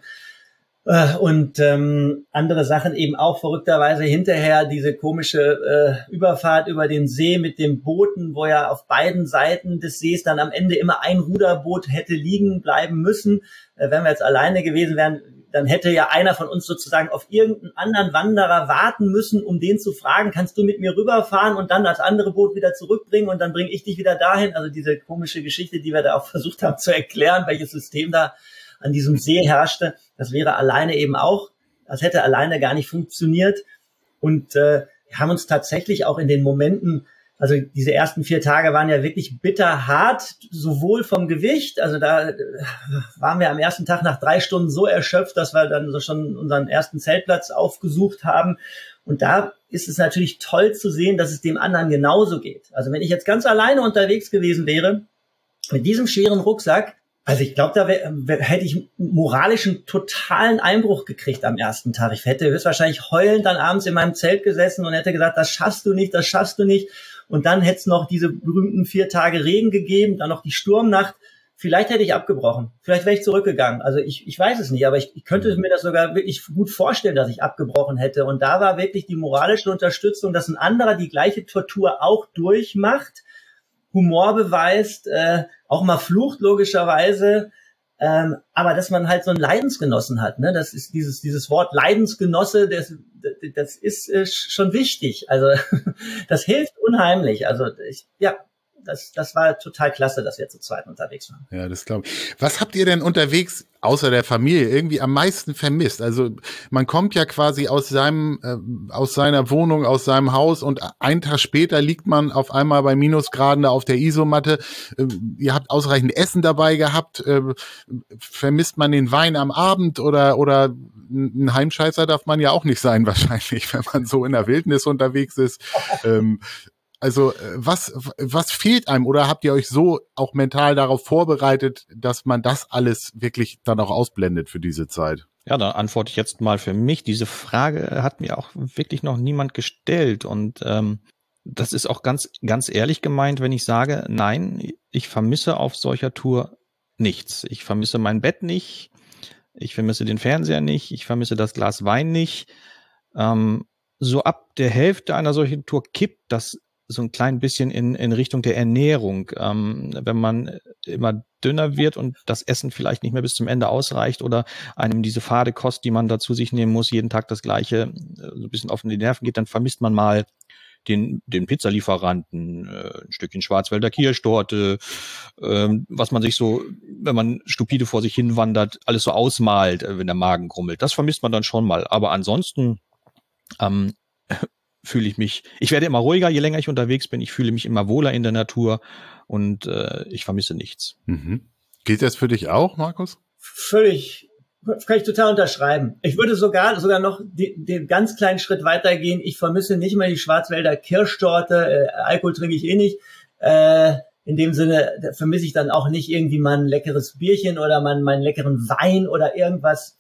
Und ähm, andere Sachen eben auch verrückterweise hinterher, diese komische äh, Überfahrt über den See mit den Booten, wo ja auf beiden Seiten des Sees dann am Ende immer ein Ruderboot hätte liegen bleiben müssen. Äh, wenn wir jetzt alleine gewesen wären, dann hätte ja einer von uns sozusagen auf irgendeinen anderen Wanderer warten müssen, um den zu fragen, kannst du mit mir rüberfahren und dann das andere Boot wieder zurückbringen und dann bringe ich dich wieder dahin. Also diese komische Geschichte, die wir da auch versucht haben zu erklären, welches System da an diesem See herrschte, das wäre alleine eben auch, das hätte alleine gar nicht funktioniert. Und äh, wir haben uns tatsächlich auch in den Momenten, also diese ersten vier Tage waren ja wirklich bitterhart, sowohl vom Gewicht, also da waren wir am ersten Tag nach drei Stunden so erschöpft, dass wir dann so schon unseren ersten Zeltplatz aufgesucht haben. Und da ist es natürlich toll zu sehen, dass es dem anderen genauso geht. Also wenn ich jetzt ganz alleine unterwegs gewesen wäre, mit diesem schweren Rucksack, also ich glaube, da wär, wär, hätte ich moralischen totalen Einbruch gekriegt am ersten Tag. Ich hätte höchstwahrscheinlich heulend dann abends in meinem Zelt gesessen und hätte gesagt, das schaffst du nicht, das schaffst du nicht. Und dann hätte es noch diese berühmten vier Tage Regen gegeben, dann noch die Sturmnacht. Vielleicht hätte ich abgebrochen. Vielleicht wäre ich zurückgegangen. Also ich, ich weiß es nicht, aber ich, ich könnte mir das sogar wirklich gut vorstellen, dass ich abgebrochen hätte. Und da war wirklich die moralische Unterstützung, dass ein anderer die gleiche Tortur auch durchmacht, Humor beweist, äh, auch mal flucht logischerweise, ähm, aber dass man halt so einen Leidensgenossen hat, ne? Das ist dieses dieses Wort Leidensgenosse, das das ist äh, schon wichtig. Also das hilft unheimlich. Also ich, ja, das das war total klasse, dass wir zu zweit unterwegs waren. Ja, das glaube ich. Was habt ihr denn unterwegs außer der Familie irgendwie am meisten vermisst? Also man kommt ja quasi aus seinem äh, aus seiner Wohnung, aus seinem Haus und einen Tag später liegt man auf einmal bei Minusgraden da auf der Isomatte. Äh, ihr habt ausreichend Essen dabei gehabt. Äh, vermisst man den Wein am Abend oder oder ein Heimscheißer darf man ja auch nicht sein wahrscheinlich, wenn man so in der Wildnis unterwegs ist. ähm, Also was was fehlt einem oder habt ihr euch so auch mental darauf vorbereitet, dass man das alles wirklich dann auch ausblendet für diese Zeit? Ja, dann antworte ich jetzt mal für mich. Diese Frage hat mir auch wirklich noch niemand gestellt und ähm, das ist auch ganz ganz ehrlich gemeint, wenn ich sage, nein, ich vermisse auf solcher Tour nichts. Ich vermisse mein Bett nicht, ich vermisse den Fernseher nicht, ich vermisse das Glas Wein nicht. Ähm, so ab der Hälfte einer solchen Tour kippt das so ein klein bisschen in, in Richtung der Ernährung. Ähm, wenn man immer dünner wird und das Essen vielleicht nicht mehr bis zum Ende ausreicht oder einem diese fade Kost, die man da zu sich nehmen muss, jeden Tag das Gleiche, so ein bisschen auf die Nerven geht, dann vermisst man mal den, den Pizzalieferanten, äh, ein Stückchen Schwarzwälder Kirschtorte, äh, was man sich so, wenn man stupide vor sich hin wandert, alles so ausmalt, äh, wenn der Magen grummelt. Das vermisst man dann schon mal. Aber ansonsten, ähm, fühle ich mich, ich werde immer ruhiger, je länger ich unterwegs bin, ich fühle mich immer wohler in der Natur und äh, ich vermisse nichts. Mhm. Gilt das für dich auch, Markus? Völlig, kann ich total unterschreiben. Ich würde sogar sogar noch die, den ganz kleinen Schritt weitergehen. Ich vermisse nicht mehr die Schwarzwälder Kirschtorte, äh, Alkohol trinke ich eh nicht. Äh, in dem Sinne vermisse ich dann auch nicht irgendwie mal ein leckeres Bierchen oder mal meinen leckeren Wein oder irgendwas.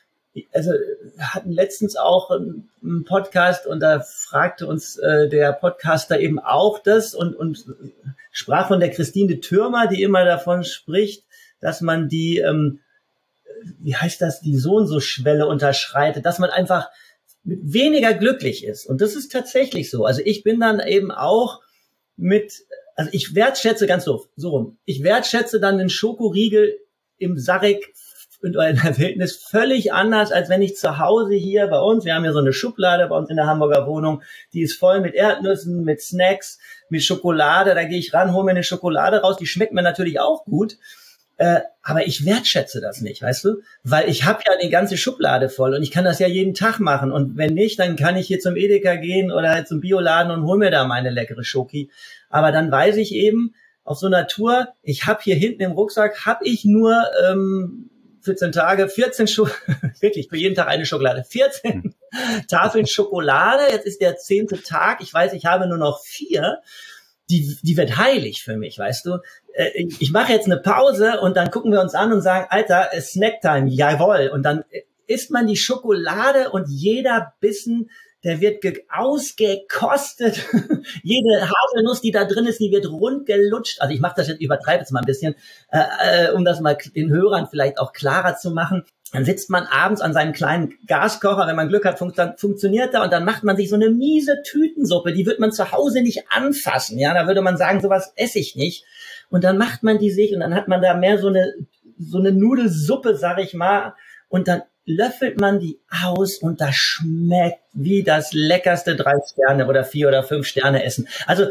Also wir hatten letztens auch einen Podcast und da fragte uns äh, der Podcaster eben auch das und, und sprach von der Christine Thürmer, die immer davon spricht, dass man die, ähm, wie heißt das, die So und so Schwelle unterschreitet, dass man einfach mit weniger glücklich ist. Und das ist tatsächlich so. Also ich bin dann eben auch mit, also ich wertschätze, ganz doof, so rum, ich wertschätze dann den Schokoriegel im Sarek in der Wildnis völlig anders, als wenn ich zu Hause hier bei uns, wir haben ja so eine Schublade bei uns in der Hamburger Wohnung, die ist voll mit Erdnüssen, mit Snacks, mit Schokolade, da gehe ich ran, hole mir eine Schokolade raus, die schmeckt mir natürlich auch gut, äh, aber ich wertschätze das nicht, weißt du, weil ich habe ja die ganze Schublade voll und ich kann das ja jeden Tag machen und wenn nicht, dann kann ich hier zum Edeka gehen oder zum Bioladen und hol mir da meine leckere Schoki, aber dann weiß ich eben, auf so einer Tour, ich habe hier hinten im Rucksack, habe ich nur ähm, vierzehn Tage, vierzehn Scho wirklich für jeden Tag eine Schokolade, vierzehn Tafeln Schokolade, jetzt ist der zehnte Tag, ich weiß, ich habe nur noch vier, die die wird heilig für mich, weißt du. Äh, ich mache jetzt eine Pause und dann gucken wir uns an und sagen, Alter, Snacktime, jawohl, und dann isst man die Schokolade und jeder Bissen, der wird ge- ausgekostet. Jede Haselnuss, die da drin ist, die wird rundgelutscht. Also ich mache das jetzt, übertreibe jetzt mal ein bisschen, äh, äh, um das mal den Hörern vielleicht auch klarer zu machen. Dann sitzt man abends an seinem kleinen Gaskocher, wenn man Glück hat, fun- dann funktioniert er und dann macht man sich so eine miese Tütensuppe, die wird man zu Hause nicht anfassen. Ja, da würde man sagen, sowas esse ich nicht. Und dann macht man die sich und dann hat man da mehr so eine so eine Nudelsuppe, sag ich mal, und dann löffelt man die aus und das schmeckt wie das leckerste drei Sterne oder vier oder fünf Sterne Essen. Also,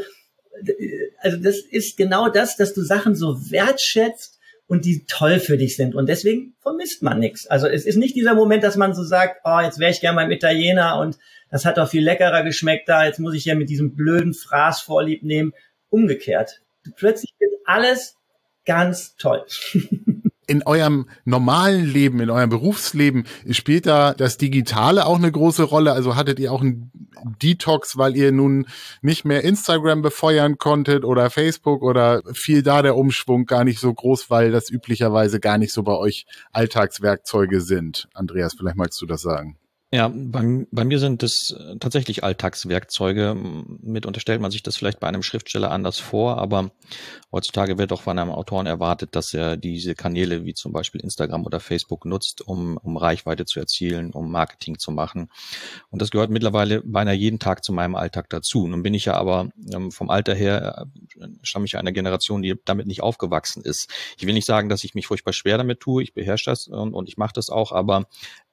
also das ist genau das, dass du Sachen so wertschätzt und die toll für dich sind. Und deswegen vermisst man nichts. Also es ist nicht dieser Moment, dass man so sagt, oh, jetzt wäre ich gerne beim Italiener und das hat doch viel leckerer geschmeckt da, jetzt muss ich ja mit diesem blöden Fraß Vorlieb nehmen. Umgekehrt. Plötzlich wird alles ganz toll. In eurem normalen Leben, in eurem Berufsleben, spielt da das Digitale auch eine große Rolle? Also hattet ihr auch einen Detox, weil ihr nun nicht mehr Instagram befeuern konntet oder Facebook, oder fiel da der Umschwung gar nicht so groß, weil das üblicherweise gar nicht so bei euch Alltagswerkzeuge sind? Andreas, vielleicht magst du das sagen. Ja, bei, bei mir sind es tatsächlich Alltagswerkzeuge. Mit unterstellt man sich das vielleicht bei einem Schriftsteller anders vor, aber heutzutage wird auch von einem Autoren erwartet, dass er diese Kanäle wie zum Beispiel Instagram oder Facebook nutzt, um, um Reichweite zu erzielen, um Marketing zu machen. Und das gehört mittlerweile beinahe jeden Tag zu meinem Alltag dazu. Nun bin ich ja aber ähm, vom Alter her, äh, stamme ich einer Generation, die damit nicht aufgewachsen ist. Ich will nicht sagen, dass ich mich furchtbar schwer damit tue. Ich beherrsche das und, und ich mache das auch, aber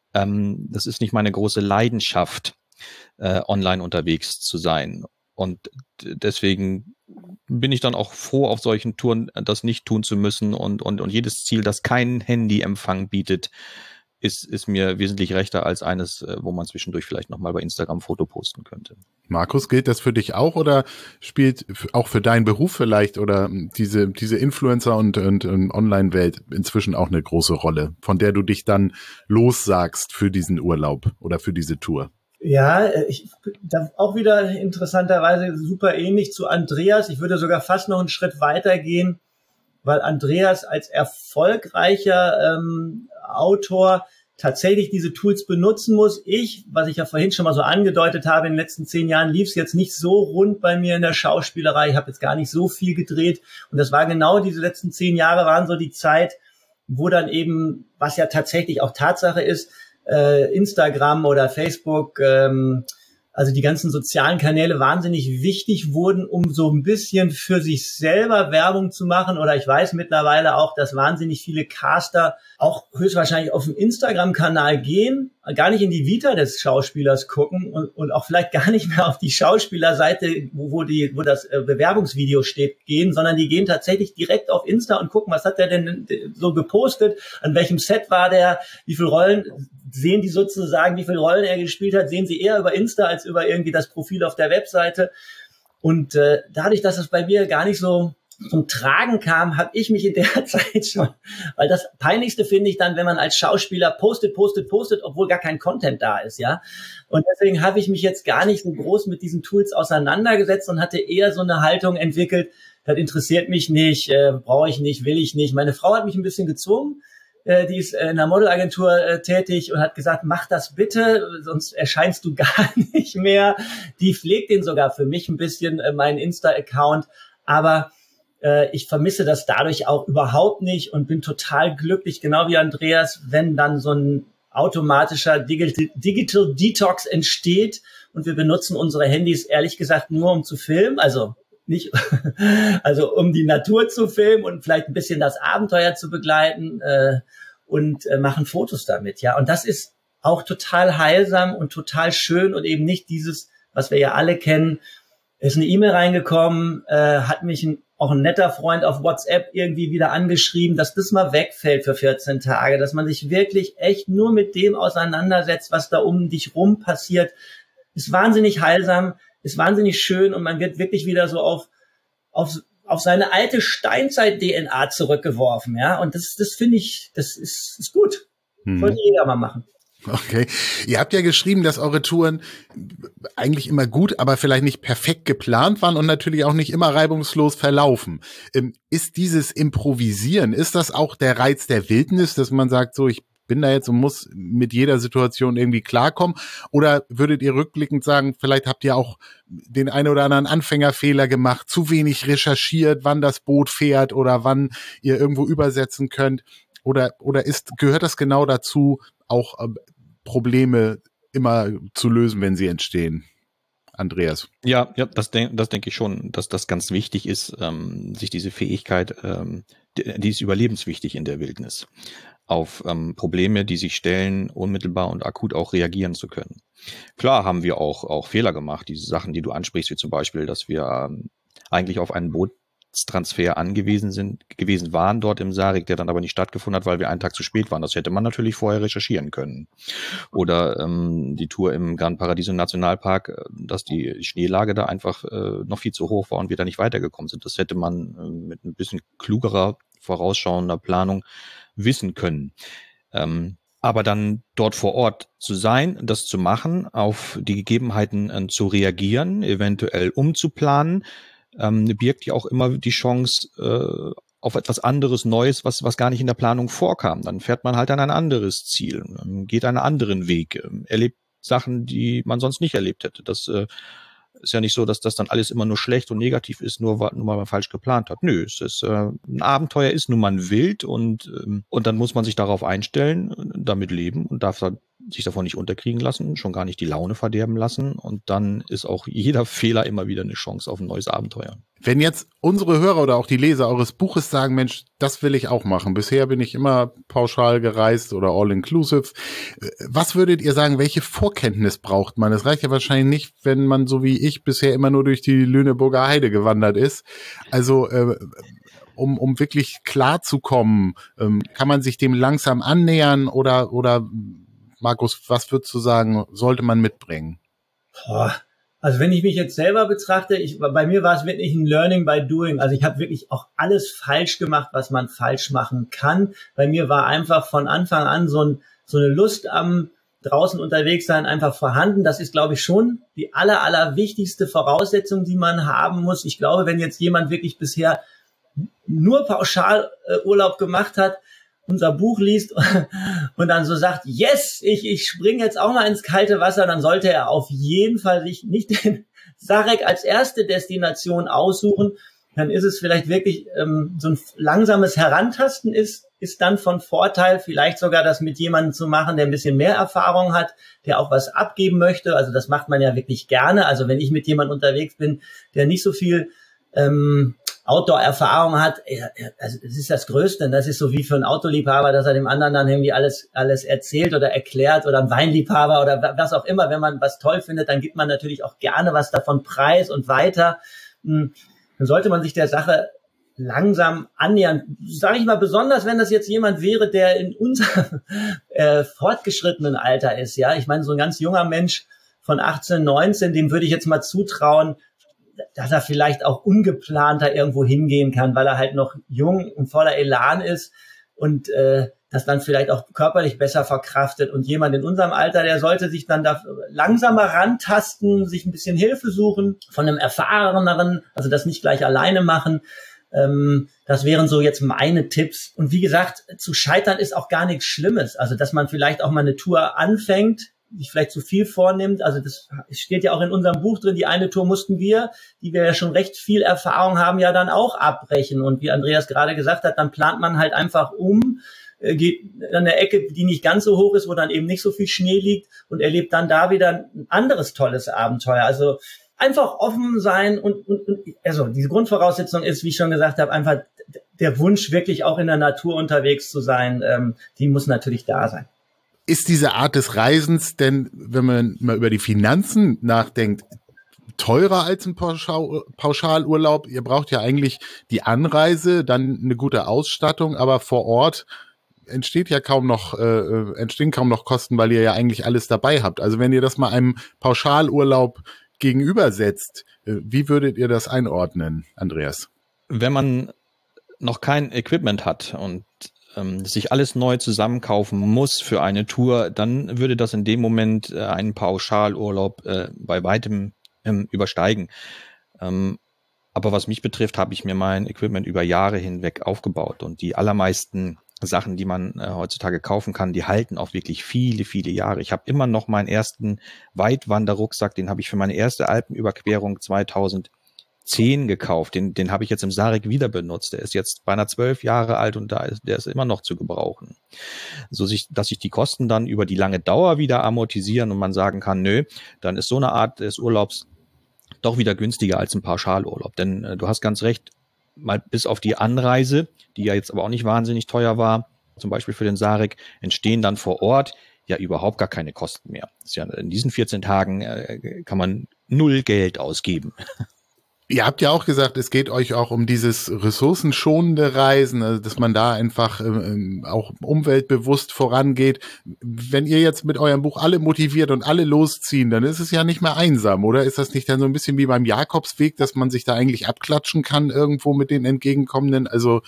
Ähm, das ist nicht meine große Leidenschaft, äh, online unterwegs zu sein. Und d- deswegen bin ich dann auch froh, auf solchen Touren das nicht tun zu müssen. Und, und, und jedes Ziel, das keinen Handyempfang bietet, ist, ist mir wesentlich rechter als eines, äh, wo man zwischendurch vielleicht nochmal bei Instagram ein Foto posten könnte. Markus, gilt das für dich auch oder spielt f- auch für deinen Beruf vielleicht oder diese diese Influencer- und, und, und Online-Welt inzwischen auch eine große Rolle, von der du dich dann lossagst für diesen Urlaub oder für diese Tour? Ja, ich, da auch wieder interessanterweise super ähnlich zu Andreas. Ich würde sogar fast noch einen Schritt weiter gehen, weil Andreas als erfolgreicher ähm, Autor tatsächlich diese Tools benutzen muss. Ich, was ich ja vorhin schon mal so angedeutet habe, in den letzten zehn Jahren lief es jetzt nicht so rund bei mir in der Schauspielerei. Ich habe jetzt gar nicht so viel gedreht. Und das war genau diese letzten zehn Jahre waren so die Zeit, wo dann eben, was ja tatsächlich auch Tatsache ist, äh, Instagram oder Facebook, ähm, also die ganzen sozialen Kanäle wahnsinnig wichtig wurden, um so ein bisschen für sich selber Werbung zu machen. Oder ich weiß mittlerweile auch, dass wahnsinnig viele Caster auch höchstwahrscheinlich auf den Instagram-Kanal gehen, gar nicht in die Vita des Schauspielers gucken und, und auch vielleicht gar nicht mehr auf die Schauspielerseite, wo, wo, die, wo das Bewerbungsvideo steht, gehen, sondern die gehen tatsächlich direkt auf Insta und gucken, was hat der denn so gepostet, an welchem Set war der, wie viele Rollen sehen die sozusagen, wie viele Rollen er gespielt hat, sehen sie eher über Insta als über irgendwie das Profil auf der Webseite. Und äh, dadurch, dass es bei mir gar nicht so zum Tragen kam, habe ich mich in der Zeit schon, weil das Peinlichste finde ich dann, wenn man als Schauspieler postet, postet, postet, obwohl gar kein Content da ist, ja. Und deswegen habe ich mich jetzt gar nicht so groß mit diesen Tools auseinandergesetzt und hatte eher so eine Haltung entwickelt, das interessiert mich nicht, äh, brauche ich nicht, will ich nicht. Meine Frau hat mich ein bisschen gezwungen, äh, die ist in einer Modelagentur äh, tätig und hat gesagt, mach das bitte, sonst erscheinst du gar nicht mehr. Die pflegt den sogar für mich ein bisschen, äh, meinen Insta-Account, aber ich vermisse das dadurch auch überhaupt nicht und bin total glücklich, genau wie Andreas, wenn dann so ein automatischer Digital, Digital Detox entsteht und wir benutzen unsere Handys ehrlich gesagt nur um zu filmen, also nicht, also um die Natur zu filmen und vielleicht ein bisschen das Abenteuer zu begleiten äh, und äh, machen Fotos damit, ja. Und das ist auch total heilsam und total schön und eben nicht dieses, was wir ja alle kennen, ist eine E-Mail reingekommen, äh, hat mich ein, auch ein netter Freund auf WhatsApp irgendwie wieder angeschrieben, dass das mal wegfällt für vierzehn Tage, dass man sich wirklich echt nur mit dem auseinandersetzt, was da um dich rum passiert. Ist wahnsinnig heilsam, ist wahnsinnig schön und man wird wirklich wieder so auf, auf, auf seine alte Steinzeit-D N A zurückgeworfen, ja. Und das, das finde ich, das ist, ist gut. Hm. Sollte jeder mal machen. Okay. Ihr habt ja geschrieben, dass eure Touren eigentlich immer gut, aber vielleicht nicht perfekt geplant waren und natürlich auch nicht immer reibungslos verlaufen. Ähm, ist dieses Improvisieren, ist das auch der Reiz der Wildnis, dass man sagt, so, ich bin da jetzt und muss mit jeder Situation irgendwie klarkommen? Oder würdet ihr rückblickend sagen, vielleicht habt ihr auch den einen oder anderen Anfängerfehler gemacht, zu wenig recherchiert, wann das Boot fährt oder wann ihr irgendwo übersetzen könnt? Oder, oder ist, gehört das genau dazu, auch äh, Probleme immer zu lösen, wenn sie entstehen? Andreas? Ja, ja, das, denk, das denke ich schon, dass das ganz wichtig ist, ähm, sich diese Fähigkeit, ähm, die, die ist überlebenswichtig in der Wildnis, auf ähm, Probleme, die sich stellen, unmittelbar und akut auch reagieren zu können. Klar haben wir auch, auch Fehler gemacht, diese Sachen, die du ansprichst, wie zum Beispiel, dass wir ähm, eigentlich auf einen Bootstransfer angewiesen sind, gewesen waren dort im Sarik, der dann aber nicht stattgefunden hat, weil wir einen Tag zu spät waren. Das hätte man natürlich vorher recherchieren können. Oder ähm, die Tour im Gran Paradiso Nationalpark, dass die Schneelage da einfach äh, noch viel zu hoch war und wir da nicht weitergekommen sind. Das hätte man äh, mit ein bisschen klugerer, vorausschauender Planung wissen können. Ähm, aber dann dort vor Ort zu sein, das zu machen, auf die Gegebenheiten äh, zu reagieren, eventuell umzuplanen, ähm, birgt ja auch immer die Chance äh, auf etwas anderes, Neues, was was gar nicht in der Planung vorkam. Dann fährt man halt an ein anderes Ziel, geht einen anderen Weg, äh, erlebt Sachen, die man sonst nicht erlebt hätte. Das äh, ist ja nicht so, dass das dann alles immer nur schlecht und negativ ist, nur, nur weil man falsch geplant hat. Nö, es ist, äh, ein Abenteuer ist nun mal wild und, ähm, und dann muss man sich darauf einstellen, damit leben und darf dann sich davon nicht unterkriegen lassen, schon gar nicht die Laune verderben lassen. Und dann ist auch jeder Fehler immer wieder eine Chance auf ein neues Abenteuer. Wenn jetzt unsere Hörer oder auch die Leser eures Buches sagen, Mensch, das will ich auch machen. Bisher bin ich immer pauschal gereist oder all-inclusive. Was würdet ihr sagen, welche Vorkenntnis braucht man? Es reicht ja wahrscheinlich nicht, wenn man so wie ich bisher immer nur durch die Lüneburger Heide gewandert ist. Also äh, um, um wirklich klar zu kommen, ähm, kann man sich dem langsam annähern oder, oder Markus, was würdest du sagen, sollte man mitbringen? Boah. Also wenn ich mich jetzt selber betrachte, ich, bei mir war es wirklich ein Learning by doing. Also ich habe wirklich auch alles falsch gemacht, was man falsch machen kann. Bei mir war einfach von Anfang an so, ein, so eine Lust am draußen unterwegs sein einfach vorhanden. Das ist, glaube ich, schon die aller, aller wichtigste Voraussetzung, die man haben muss. Ich glaube, wenn jetzt jemand wirklich bisher nur pauschal äh, Urlaub gemacht hat, unser Buch liest und dann so sagt, yes, ich, ich springe jetzt auch mal ins kalte Wasser, dann sollte er auf jeden Fall sich nicht den Sarek als erste Destination aussuchen. Dann ist es vielleicht wirklich ähm, so ein langsames Herantasten ist, ist dann von Vorteil, vielleicht sogar das mit jemandem zu machen, der ein bisschen mehr Erfahrung hat, der auch was abgeben möchte. Also das macht man ja wirklich gerne. Also wenn ich mit jemandem unterwegs bin, der nicht so viel ähm, Outdoor-Erfahrung hat, also das ist das Größte. Das ist so wie für einen Autoliebhaber, dass er dem anderen dann irgendwie alles alles erzählt oder erklärt oder ein Weinliebhaber oder was auch immer. Wenn man was toll findet, dann gibt man natürlich auch gerne was davon preis und weiter. Dann sollte man sich der Sache langsam annähern. Sage ich mal, besonders wenn das jetzt jemand wäre, der in unserem äh, fortgeschrittenen Alter ist. Ja, ich meine, so ein ganz junger Mensch von achtzehn, neunzehn, dem würde ich jetzt mal zutrauen, dass er vielleicht auch ungeplanter irgendwo hingehen kann, weil er halt noch jung und voller Elan ist und äh, das dann vielleicht auch körperlich besser verkraftet. Und jemand in unserem Alter, der sollte sich dann da langsamer rantasten, sich ein bisschen Hilfe suchen von einem Erfahreneren, also das nicht gleich alleine machen. Ähm, das wären so jetzt meine Tipps. Und wie gesagt, zu scheitern ist auch gar nichts Schlimmes. Also dass man vielleicht auch mal eine Tour anfängt, sich vielleicht zu viel vornimmt. Also das steht ja auch in unserem Buch drin, die eine Tour mussten wir, die wir ja schon recht viel Erfahrung haben, ja dann auch abbrechen. Und wie Andreas gerade gesagt hat, dann plant man halt einfach um, äh, geht an der Ecke, die nicht ganz so hoch ist, wo dann eben nicht so viel Schnee liegt und erlebt dann da wieder ein anderes tolles Abenteuer. Also einfach offen sein und, und, und also diese Grundvoraussetzung ist, wie ich schon gesagt habe, einfach der Wunsch, wirklich auch in der Natur unterwegs zu sein, ähm, die muss natürlich da sein. Ist diese Art des Reisens denn, wenn man mal über die Finanzen nachdenkt, teurer als ein Pauschal- Pauschalurlaub? Ihr braucht ja eigentlich die Anreise, dann eine gute Ausstattung, aber vor Ort entsteht ja kaum noch, äh, entstehen kaum noch Kosten, weil ihr ja eigentlich alles dabei habt. Also wenn ihr das mal einem Pauschalurlaub gegenübersetzt, äh, wie würdet ihr das einordnen, Andreas? Wenn man noch kein Equipment hat und ähm, sich alles neu zusammenkaufen muss für eine Tour, dann würde das in dem Moment äh, einen Pauschalurlaub äh, bei weitem ähm, übersteigen. Ähm, aber was mich betrifft, habe ich mir mein Equipment über Jahre hinweg aufgebaut und die allermeisten Sachen, die man äh, heutzutage kaufen kann, die halten auch wirklich viele, viele Jahre. Ich habe immer noch meinen ersten Weitwanderrucksack, den habe ich für meine erste Alpenüberquerung zweitausendzehn gekauft. Den, den habe ich jetzt im Sarek wieder benutzt. Der ist jetzt beinahe zwölf Jahre alt und da ist, der ist immer noch zu gebrauchen. So sich, dass sich die Kosten dann über die lange Dauer wieder amortisieren und man sagen kann, nö, dann ist so eine Art des Urlaubs doch wieder günstiger als ein Pauschalurlaub. Denn äh, du hast ganz recht, mal bis auf die Anreise, die ja jetzt aber auch nicht wahnsinnig teuer war, zum Beispiel für den Sarek, entstehen dann vor Ort ja überhaupt gar keine Kosten mehr. Das ist ja in diesen vierzehn Tagen äh, kann man null Geld ausgeben. Ihr habt ja auch gesagt, es geht euch auch um dieses ressourcenschonende Reisen, also dass man da einfach ähm, auch umweltbewusst vorangeht. Wenn ihr jetzt mit eurem Buch alle motiviert und alle losziehen, dann ist es ja nicht mehr einsam, oder? Ist das nicht dann so ein bisschen wie beim Jakobsweg, dass man sich da eigentlich abklatschen kann irgendwo mit den Entgegenkommenden? Also,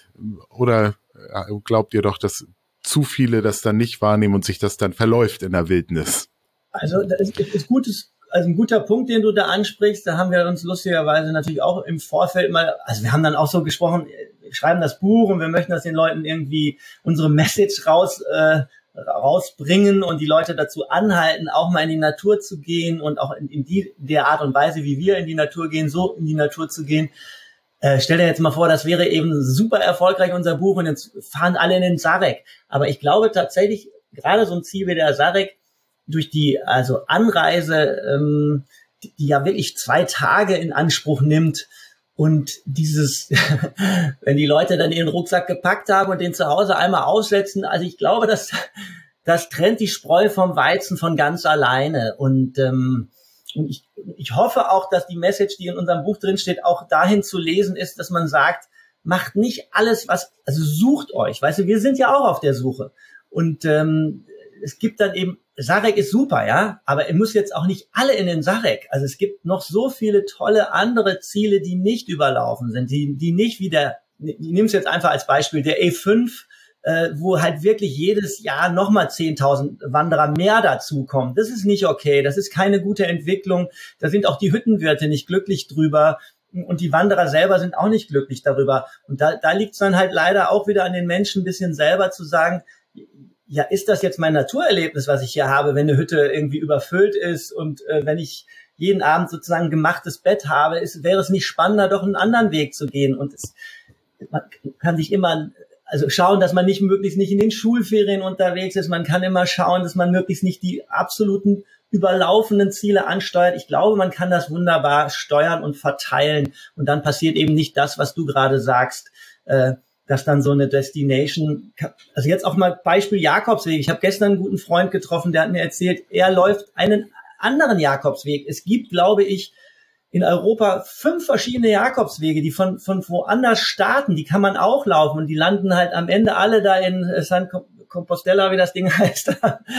oder glaubt ihr doch, dass zu viele das dann nicht wahrnehmen und sich das dann verläuft in der Wildnis? Also das ist, ist gutes Also ein guter Punkt, den du da ansprichst, da haben wir uns lustigerweise natürlich auch im Vorfeld mal, also wir haben dann auch so gesprochen, wir schreiben das Buch und wir möchten, dass den Leuten irgendwie unsere Message raus äh, rausbringen und die Leute dazu anhalten, auch mal in die Natur zu gehen und auch in, in die der Art und Weise, wie wir in die Natur gehen, so in die Natur zu gehen. Äh, stell dir jetzt mal vor, das wäre eben super erfolgreich, unser Buch, und jetzt fahren alle in den Sarek. Aber ich glaube tatsächlich, gerade so ein Ziel wie der Sarek, durch die also Anreise, ähm, die, die ja wirklich zwei Tage in Anspruch nimmt, und dieses, wenn die Leute dann ihren Rucksack gepackt haben und den zu Hause einmal aussetzen, also ich glaube, das, das trennt die Spreu vom Weizen von ganz alleine. Und, ähm, und ich, ich hoffe auch, dass die Message, die in unserem Buch drin steht, auch dahin zu lesen ist, dass man sagt, macht nicht alles, was, also sucht euch, weißt du, wir sind ja auch auf der Suche. Und ähm, es gibt dann eben, Sarek ist super, ja, aber ihr müsst jetzt auch nicht alle in den Sarek. Also es gibt noch so viele tolle andere Ziele, die nicht überlaufen sind, die die nicht wieder, ich nehme es jetzt einfach als Beispiel, der A fünf, äh, wo halt wirklich jedes Jahr nochmal zehntausend Wanderer mehr dazukommen. Das ist nicht okay, das ist keine gute Entwicklung, da sind auch die Hüttenwirte nicht glücklich drüber und die Wanderer selber sind auch nicht glücklich darüber. Und da, da liegt es dann halt leider auch wieder an den Menschen ein bisschen selber zu sagen, ja, ist das jetzt mein Naturerlebnis, was ich hier habe, wenn eine Hütte irgendwie überfüllt ist und äh, wenn ich jeden Abend sozusagen ein gemachtes Bett habe, ist, wäre es nicht spannender, doch einen anderen Weg zu gehen. Und es, man kann sich immer, also schauen, dass man nicht möglichst nicht in den Schulferien unterwegs ist. Man kann immer schauen, dass man möglichst nicht die absoluten überlaufenden Ziele ansteuert. Ich glaube, man kann das wunderbar steuern und verteilen. Und dann passiert eben nicht das, was du gerade sagst, äh, dass dann so eine Destination, also jetzt auch mal Beispiel Jakobsweg. Ich habe gestern einen guten Freund getroffen, der hat mir erzählt, er läuft einen anderen Jakobsweg. Es gibt, glaube ich, in Europa fünf verschiedene Jakobswege, die von von woanders starten. Die kann man auch laufen und die landen halt am Ende alle da in San Compostela, wie das Ding heißt.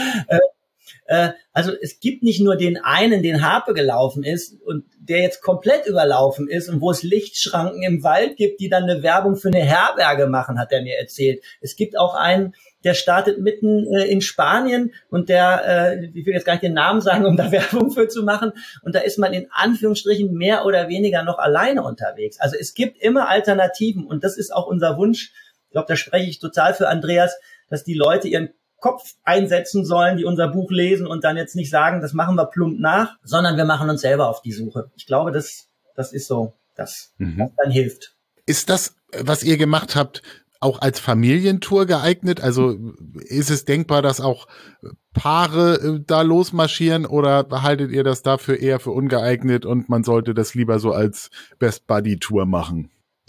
Also es gibt nicht nur den einen, den Harpe gelaufen ist und der jetzt komplett überlaufen ist und wo es Lichtschranken im Wald gibt, die dann eine Werbung für eine Herberge machen, hat er mir erzählt. Es gibt auch einen, der startet mitten äh, in Spanien und der, äh, ich will jetzt gar nicht den Namen sagen, um da Werbung für zu machen, und da ist man in Anführungsstrichen mehr oder weniger noch alleine unterwegs. Also es gibt immer Alternativen und das ist auch unser Wunsch. Ich glaube, da spreche ich total für Andreas, dass die Leute ihren Kopf einsetzen sollen, die unser Buch lesen und dann jetzt nicht sagen, das machen wir plump nach, sondern wir machen uns selber auf die Suche. Ich glaube, das, das ist so, das, mhm. was dann hilft. Ist das, was ihr gemacht habt, auch als Familientour geeignet? Also ist es denkbar, dass auch Paare äh, da losmarschieren oder haltet ihr das dafür eher für ungeeignet und man sollte das lieber so als Best-Buddy-Tour machen?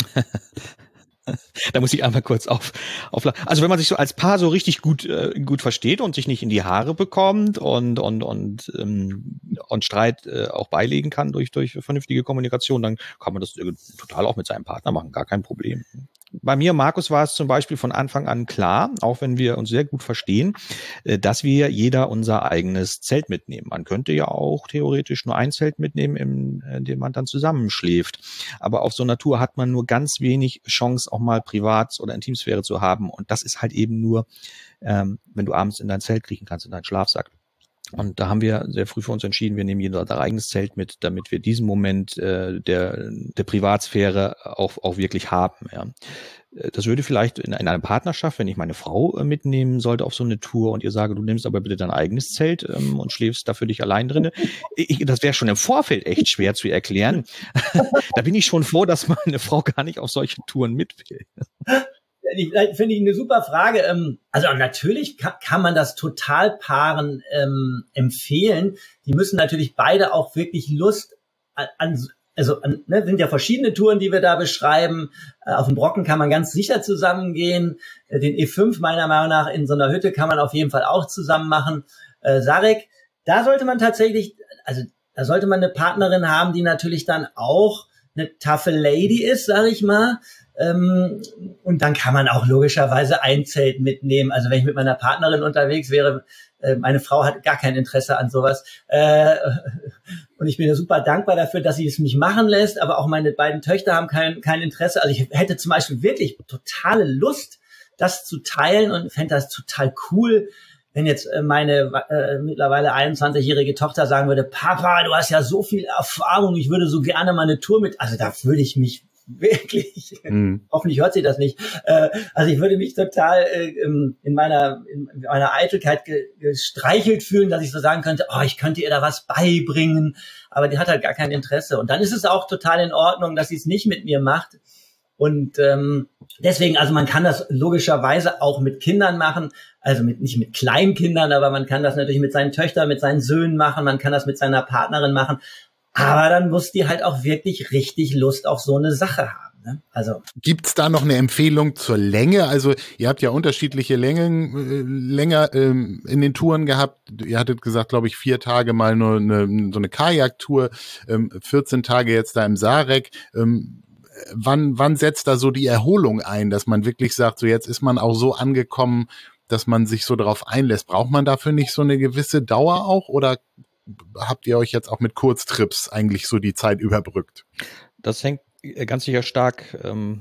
Da muss ich einmal kurz auf, auf, also wenn man sich so als Paar so richtig gut, äh, gut versteht und sich nicht in die Haare bekommt und, und, und, ähm, und Streit äh, auch beilegen kann durch, durch vernünftige Kommunikation, dann kann man das äh, total auch mit seinem Partner machen, gar kein Problem. Bei mir, Markus, war es zum Beispiel von Anfang an klar, auch wenn wir uns sehr gut verstehen, dass wir jeder unser eigenes Zelt mitnehmen. Man könnte ja auch theoretisch nur ein Zelt mitnehmen, in dem man dann zusammenschläft. Aber auf so einer Tour hat man nur ganz wenig Chance, auch mal Privat- oder Intimsphäre zu haben. Und das ist halt eben nur, ähm, wenn du abends in dein Zelt kriechen kannst, in deinen Schlafsack. Und da haben wir sehr früh für uns entschieden, wir nehmen jeder unser eigenes Zelt mit, damit wir diesen Moment äh, der der Privatsphäre auch auch wirklich haben. Ja. Das würde vielleicht in, in einer Partnerschaft, wenn ich meine Frau äh, mitnehmen sollte auf so eine Tour und ihr sage, du nimmst aber bitte dein eigenes Zelt ähm, und schläfst da für dich allein drinne. Ich, das wäre schon im Vorfeld echt schwer zu erklären. Da bin ich schon froh, dass meine Frau gar nicht auf solche Touren mit will. Finde ich eine super Frage. Also natürlich kann, kann man das total Paaren ähm, empfehlen. Die müssen natürlich beide auch wirklich Lust an, also an, ne, sind ja verschiedene Touren, die wir da beschreiben. Auf dem Brocken kann man ganz sicher zusammengehen. Den E fünf meiner Meinung nach in so einer Hütte kann man auf jeden Fall auch zusammen machen. Äh, Sarek, da sollte man tatsächlich, also da sollte man eine Partnerin haben, die natürlich dann auch eine taffe Lady ist, sag ich mal. Ähm, und dann kann man auch logischerweise ein Zelt mitnehmen. Also wenn ich mit meiner Partnerin unterwegs wäre, äh, meine Frau hat gar kein Interesse an sowas. Äh, und ich bin ja super dankbar dafür, dass sie es mich machen lässt. Aber auch meine beiden Töchter haben kein, kein Interesse. Also ich hätte zum Beispiel wirklich totale Lust, das zu teilen und fände das total cool, wenn jetzt meine äh, mittlerweile einundzwanzigjährige Tochter sagen würde, Papa, du hast ja so viel Erfahrung, ich würde so gerne mal eine Tour mit, also da würde ich mich wirklich, mhm. hoffentlich hört sie das nicht, äh, also ich würde mich total äh, in meiner in meiner Eitelkeit ge- gestreichelt fühlen, dass ich so sagen könnte, oh, ich könnte ihr da was beibringen, aber die hat halt gar kein Interesse. Und dann ist es auch total in Ordnung, dass sie es nicht mit mir macht. Und ähm, deswegen, also man kann das logischerweise auch mit Kindern machen, also mit nicht mit Kleinkindern, aber man kann das natürlich mit seinen Töchtern, mit seinen Söhnen machen, man kann das mit seiner Partnerin machen, aber dann muss die halt auch wirklich richtig Lust auf so eine Sache haben. Ne? Also gibt's da noch eine Empfehlung zur Länge? Also ihr habt ja unterschiedliche Längen äh, länger ähm, in den Touren gehabt. Ihr hattet gesagt, glaube ich, vier Tage mal nur eine, so eine Kajaktour, ähm, vierzehn Tage jetzt da im Sarek. Ähm, Wann, wann setzt da so die Erholung ein, dass man wirklich sagt, so jetzt ist man auch so angekommen, dass man sich so darauf einlässt? Braucht man dafür nicht so eine gewisse Dauer auch oder habt ihr euch jetzt auch mit Kurztrips eigentlich so die Zeit überbrückt? Das hängt ganz sicher stark ähm,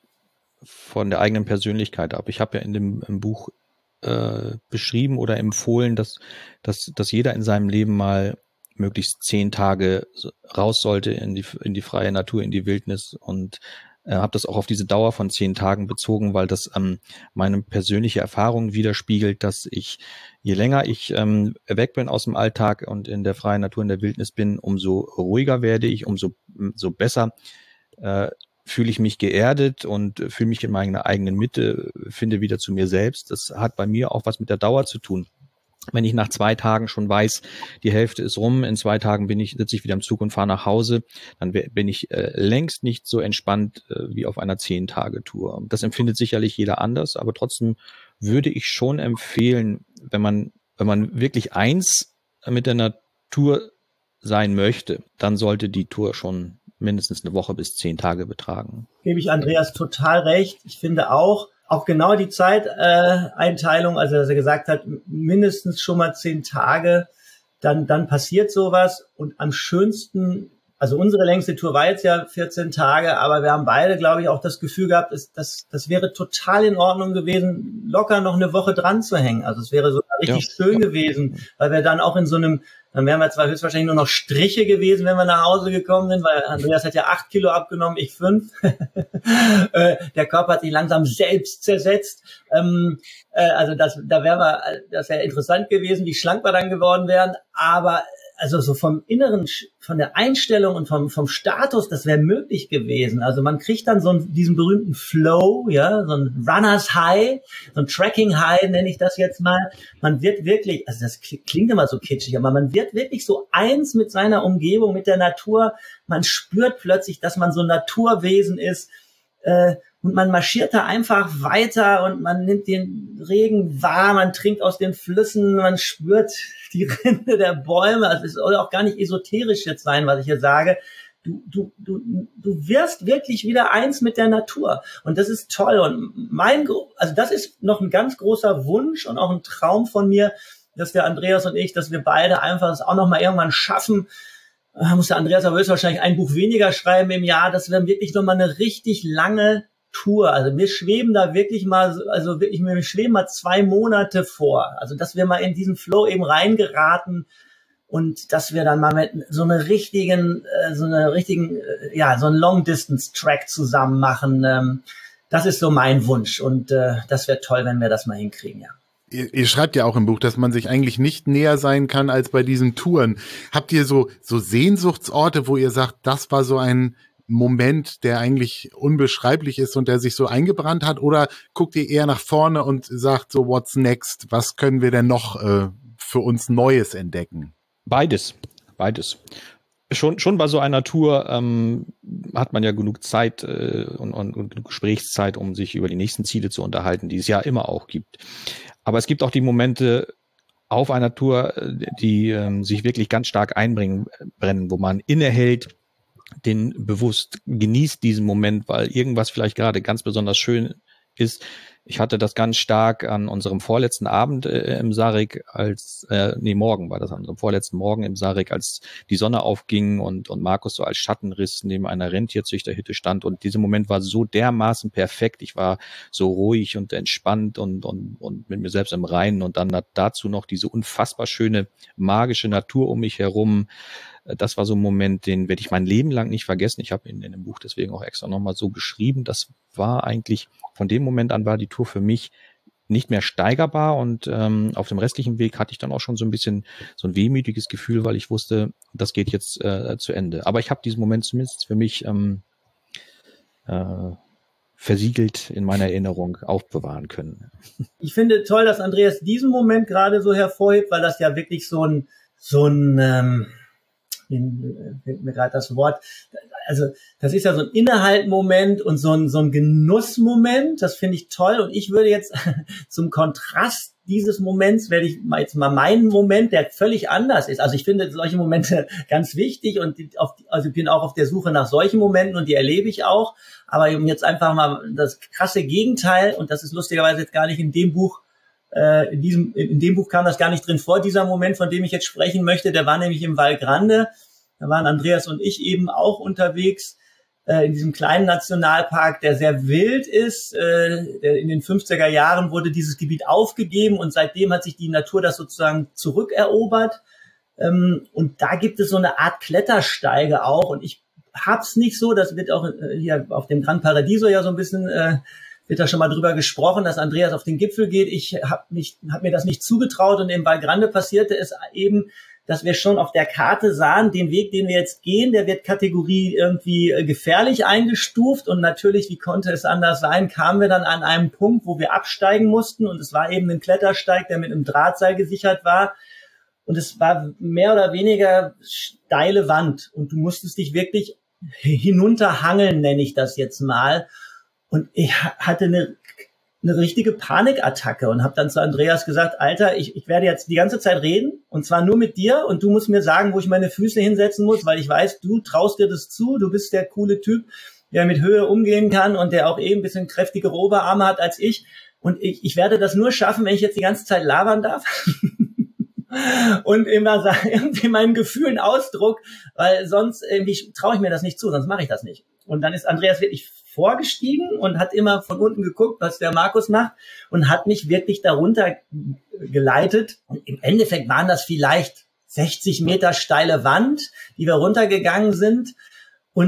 von der eigenen Persönlichkeit ab. Ich habe ja in dem im Buch äh, beschrieben oder empfohlen, dass, dass, dass jeder in seinem Leben mal möglichst zehn Tage raus sollte in die in die freie Natur, in die Wildnis und äh, habe das auch auf diese Dauer von zehn Tagen bezogen, weil das ähm, meine persönliche Erfahrung widerspiegelt, dass ich, je länger ich ähm, weg bin aus dem Alltag und in der freien Natur, in der Wildnis bin, umso ruhiger werde ich, umso so besser äh, fühle ich mich geerdet und fühle mich in meiner eigenen Mitte, finde wieder zu mir selbst. Das hat bei mir auch was mit der Dauer zu tun. Wenn ich nach zwei Tagen schon weiß, die Hälfte ist rum, in zwei Tagen bin ich, sitze ich wieder im Zug und fahre nach Hause, dann bin ich äh, längst nicht so entspannt äh, wie auf einer zehn-Tage-Tour. Das empfindet sicherlich jeder anders, aber trotzdem würde ich schon empfehlen, wenn man, wenn man wirklich eins mit der Natur sein möchte, dann sollte die Tour schon mindestens eine Woche bis zehn Tage betragen. Gebe ich Andreas total recht. Ich finde auch, Auch genau die Zeiteinteilung, äh, also dass er gesagt hat, mindestens schon mal zehn Tage, dann dann passiert sowas. Und am schönsten, also unsere längste Tour war jetzt ja vierzehn Tage, aber wir haben beide, glaube ich, auch das Gefühl gehabt, dass, dass, das wäre total in Ordnung gewesen, locker noch eine Woche dran zu hängen. Also es wäre so richtig ja. schön ja. gewesen, weil wir dann auch in so einem, dann wären wir zwar höchstwahrscheinlich nur noch Striche gewesen, wenn wir nach Hause gekommen sind, weil Andreas hat ja acht Kilo abgenommen, ich fünf. Der Körper hat sich langsam selbst zersetzt. Ähm, äh, also das, da wäre wir, das wäre interessant gewesen, wie schlank wir dann geworden wären. Aber also so vom Inneren, von der Einstellung und vom vom Status, das wäre möglich gewesen. Also man kriegt dann so einen, diesen berühmten Flow, ja, so ein Runners High, so ein Tracking High nenne ich das jetzt mal. Man wird wirklich, also das klingt immer so kitschig, aber man wird wirklich so eins mit seiner Umgebung, mit der Natur. Man spürt plötzlich, dass man so ein Naturwesen ist. Äh, Und man marschiert da einfach weiter und man nimmt den Regen wahr, man trinkt aus den Flüssen, man spürt die Rinde der Bäume. Also es soll auch gar nicht esoterisch jetzt sein, was ich hier sage. Du, du, du, du wirst wirklich wieder eins mit der Natur. Und das ist toll. Und mein, also das ist noch ein ganz großer Wunsch und auch ein Traum von mir, dass der Andreas und ich, dass wir beide einfach das auch noch mal irgendwann schaffen. Da muss der Andreas aber wahrscheinlich ein Buch weniger schreiben im Jahr, dass wir wirklich noch mal eine richtig lange Tour, also wir schweben da wirklich mal, also wirklich, wir schweben mal zwei Monate vor, also dass wir mal in diesen Flow eben reingeraten und dass wir dann mal mit so einer richtigen, so einer richtigen, ja, so einen Long-Distance-Track zusammen machen, das ist so mein Wunsch und das wäre toll, wenn wir das mal hinkriegen, ja. Ihr, ihr schreibt ja auch im Buch, dass man sich eigentlich nicht näher sein kann als bei diesen Touren. Habt ihr so, so Sehnsuchtsorte, wo ihr sagt, das war so ein Moment, der eigentlich unbeschreiblich ist und der sich so eingebrannt hat? Oder guckt ihr eher nach vorne und sagt so, what's next? Was können wir denn noch äh, für uns Neues entdecken? Beides, beides. Schon, schon bei so einer Tour ähm, hat man ja genug Zeit äh, und, und, und genug Gesprächszeit, um sich über die nächsten Ziele zu unterhalten, die es ja immer auch gibt. Aber es gibt auch die Momente auf einer Tour, die ähm, sich wirklich ganz stark einbringen, brennen, wo man innehält, den bewusst genießt diesen Moment, weil irgendwas vielleicht gerade ganz besonders schön ist. Ich hatte das ganz stark an unserem vorletzten Abend äh, im Sarek, als, äh, nee, morgen war das, an unserem vorletzten Morgen im Sarek, als die Sonne aufging und, und Markus so als Schattenriss neben einer Rentierzüchterhütte stand. Und dieser Moment war so dermaßen perfekt. Ich war so ruhig und entspannt und, und, und mit mir selbst im Reinen. Und dann dazu noch diese unfassbar schöne, magische Natur um mich herum. Das war so ein Moment, den werde ich mein Leben lang nicht vergessen. Ich habe ihn in dem Buch deswegen auch extra nochmal so geschrieben. Das war eigentlich, von dem Moment an war die Tour für mich nicht mehr steigerbar und ähm, auf dem restlichen Weg hatte ich dann auch schon so ein bisschen so ein wehmütiges Gefühl, weil ich wusste, das geht jetzt äh, zu Ende. Aber ich habe diesen Moment zumindest für mich ähm, äh, versiegelt in meiner Erinnerung aufbewahren können. Ich finde toll, dass Andreas diesen Moment gerade so hervorhebt, weil das ja wirklich so ein, so ein, ähm, fällt mir gerade das Wort, also das ist ja so ein Innehalten-Moment und so ein, so ein Genussmoment, das finde ich toll und ich würde jetzt zum Kontrast dieses Moments, werde ich mal jetzt mal meinen Moment, der völlig anders ist, also ich finde solche Momente ganz wichtig und die, auf, also ich bin auch auf der Suche nach solchen Momenten und die erlebe ich auch, aber eben jetzt einfach mal das krasse Gegenteil und das ist lustigerweise jetzt gar nicht in dem Buch, In diesem, in dem Buch kam das gar nicht drin vor, dieser Moment, von dem ich jetzt sprechen möchte, der war nämlich im Val Grande. Da waren Andreas und ich eben auch unterwegs äh, in diesem kleinen Nationalpark, der sehr wild ist. Äh, der, in den fünfziger Jahren wurde dieses Gebiet aufgegeben und seitdem hat sich die Natur das sozusagen zurückerobert. Ähm, und da gibt es so eine Art Klettersteige auch. Und ich hab's nicht so, das wird auch äh, hier auf dem Gran Paradiso ja so ein bisschen... Äh, wird da schon mal drüber gesprochen, dass Andreas auf den Gipfel geht. Ich habe mich, hab mir das nicht zugetraut und im Val Grande passierte es eben, dass wir schon auf der Karte sahen, den Weg, den wir jetzt gehen, der wird Kategorie irgendwie gefährlich eingestuft und natürlich, wie konnte es anders sein, kamen wir dann an einem Punkt, wo wir absteigen mussten und es war eben ein Klettersteig, der mit einem Drahtseil gesichert war und es war mehr oder weniger steile Wand und du musstest dich wirklich hinunterhangeln, nenne ich das jetzt mal. Und ich hatte eine, eine richtige Panikattacke und habe dann zu Andreas gesagt, Alter, ich, ich werde jetzt die ganze Zeit reden und zwar nur mit dir und du musst mir sagen, wo ich meine Füße hinsetzen muss, weil ich weiß, du traust dir das zu, du bist der coole Typ, der mit Höhe umgehen kann und der auch eben ein bisschen kräftigere Oberarme hat als ich. Und ich, ich werde das nur schaffen, wenn ich jetzt die ganze Zeit labern darf. Und immer sagen, irgendwie meinen Gefühlen Ausdruck, weil sonst irgendwie traue ich mir das nicht zu, sonst mache ich das nicht. Und dann ist Andreas wirklich vorgestiegen und hat immer von unten geguckt, was der Markus macht und hat mich wirklich darunter geleitet. Und im Endeffekt waren das vielleicht sechzig Meter steile Wand, die wir runtergegangen sind. Und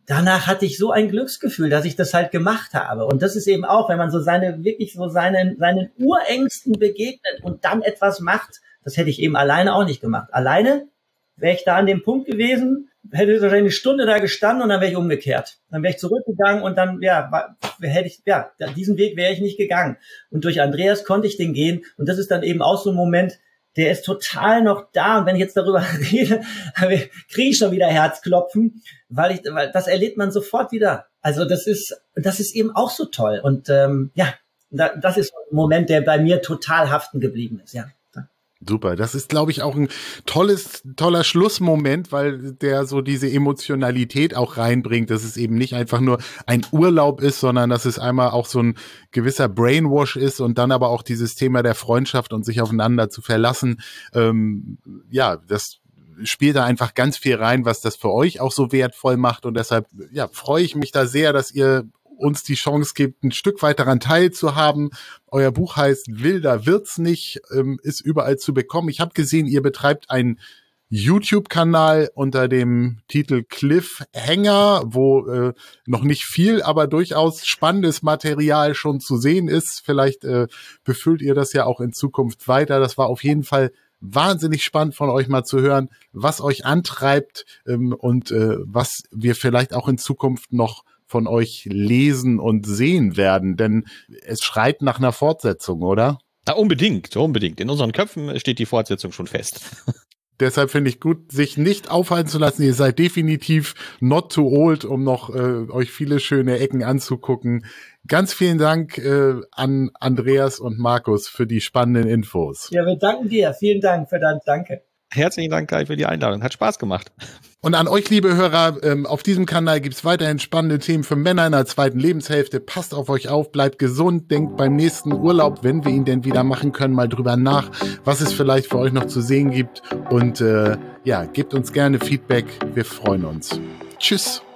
danach hatte ich so ein Glücksgefühl, dass ich das halt gemacht habe. Und das ist eben auch, wenn man so seine, wirklich so seinen, seinen Urängsten begegnet und dann etwas macht, das hätte ich eben alleine auch nicht gemacht. Alleine wäre ich da an dem Punkt gewesen, hätte ich wahrscheinlich eine Stunde da gestanden und dann wäre ich umgekehrt. Dann wäre ich zurückgegangen und dann, ja, hätte ich, ja, diesen Weg wäre ich nicht gegangen. Und durch Andreas konnte ich den gehen. Und das ist dann eben auch so ein Moment, der ist total noch da. Und wenn ich jetzt darüber rede, kriege ich schon wieder Herzklopfen, weil ich, weil das erlebt man sofort wieder. Also das ist, das ist eben auch so toll. Und ähm, ja, das ist ein Moment, der bei mir total haften geblieben ist, ja. Super, das ist, glaube ich, auch ein tolles, toller Schlussmoment, weil der so diese Emotionalität auch reinbringt, dass es eben nicht einfach nur ein Urlaub ist, sondern dass es einmal auch so ein gewisser Brainwash ist und dann aber auch dieses Thema der Freundschaft und sich aufeinander zu verlassen. Ähm, ja, das spielt da einfach ganz viel rein, was das für euch auch so wertvoll macht und deshalb, ja, freue ich mich da sehr, dass ihr uns die Chance gibt, ein Stück weit daran teilzuhaben. Euer Buch heißt Wilder wird's nicht, ähm, ist überall zu bekommen. Ich habe gesehen, ihr betreibt einen YouTube-Kanal unter dem Titel Cliffhanger, wo äh, noch nicht viel, aber durchaus spannendes Material schon zu sehen ist. Vielleicht äh, befüllt ihr das ja auch in Zukunft weiter. Das war auf jeden Fall wahnsinnig spannend von euch mal zu hören, was euch antreibt ähm, und äh, was wir vielleicht auch in Zukunft noch von euch lesen und sehen werden, denn es schreit nach einer Fortsetzung, oder? Na, unbedingt, unbedingt. In unseren Köpfen steht die Fortsetzung schon fest. Deshalb finde ich gut, sich nicht aufhalten zu lassen. Ihr seid definitiv not too old, um noch äh, euch viele schöne Ecken anzugucken. Ganz vielen Dank äh, an Andreas und Markus für die spannenden Infos. Ja, wir danken dir. Vielen Dank für dein Danke. Herzlichen Dank, Kai, für die Einladung. Hat Spaß gemacht. Und an euch, liebe Hörer, ähm, auf diesem Kanal gibt's weiterhin spannende Themen für Männer in der zweiten Lebenshälfte. Passt auf euch auf, bleibt gesund, denkt beim nächsten Urlaub, wenn wir ihn denn wieder machen können, mal drüber nach, was es vielleicht für euch noch zu sehen gibt. Und äh, ja, gebt uns gerne Feedback. Wir freuen uns. Tschüss.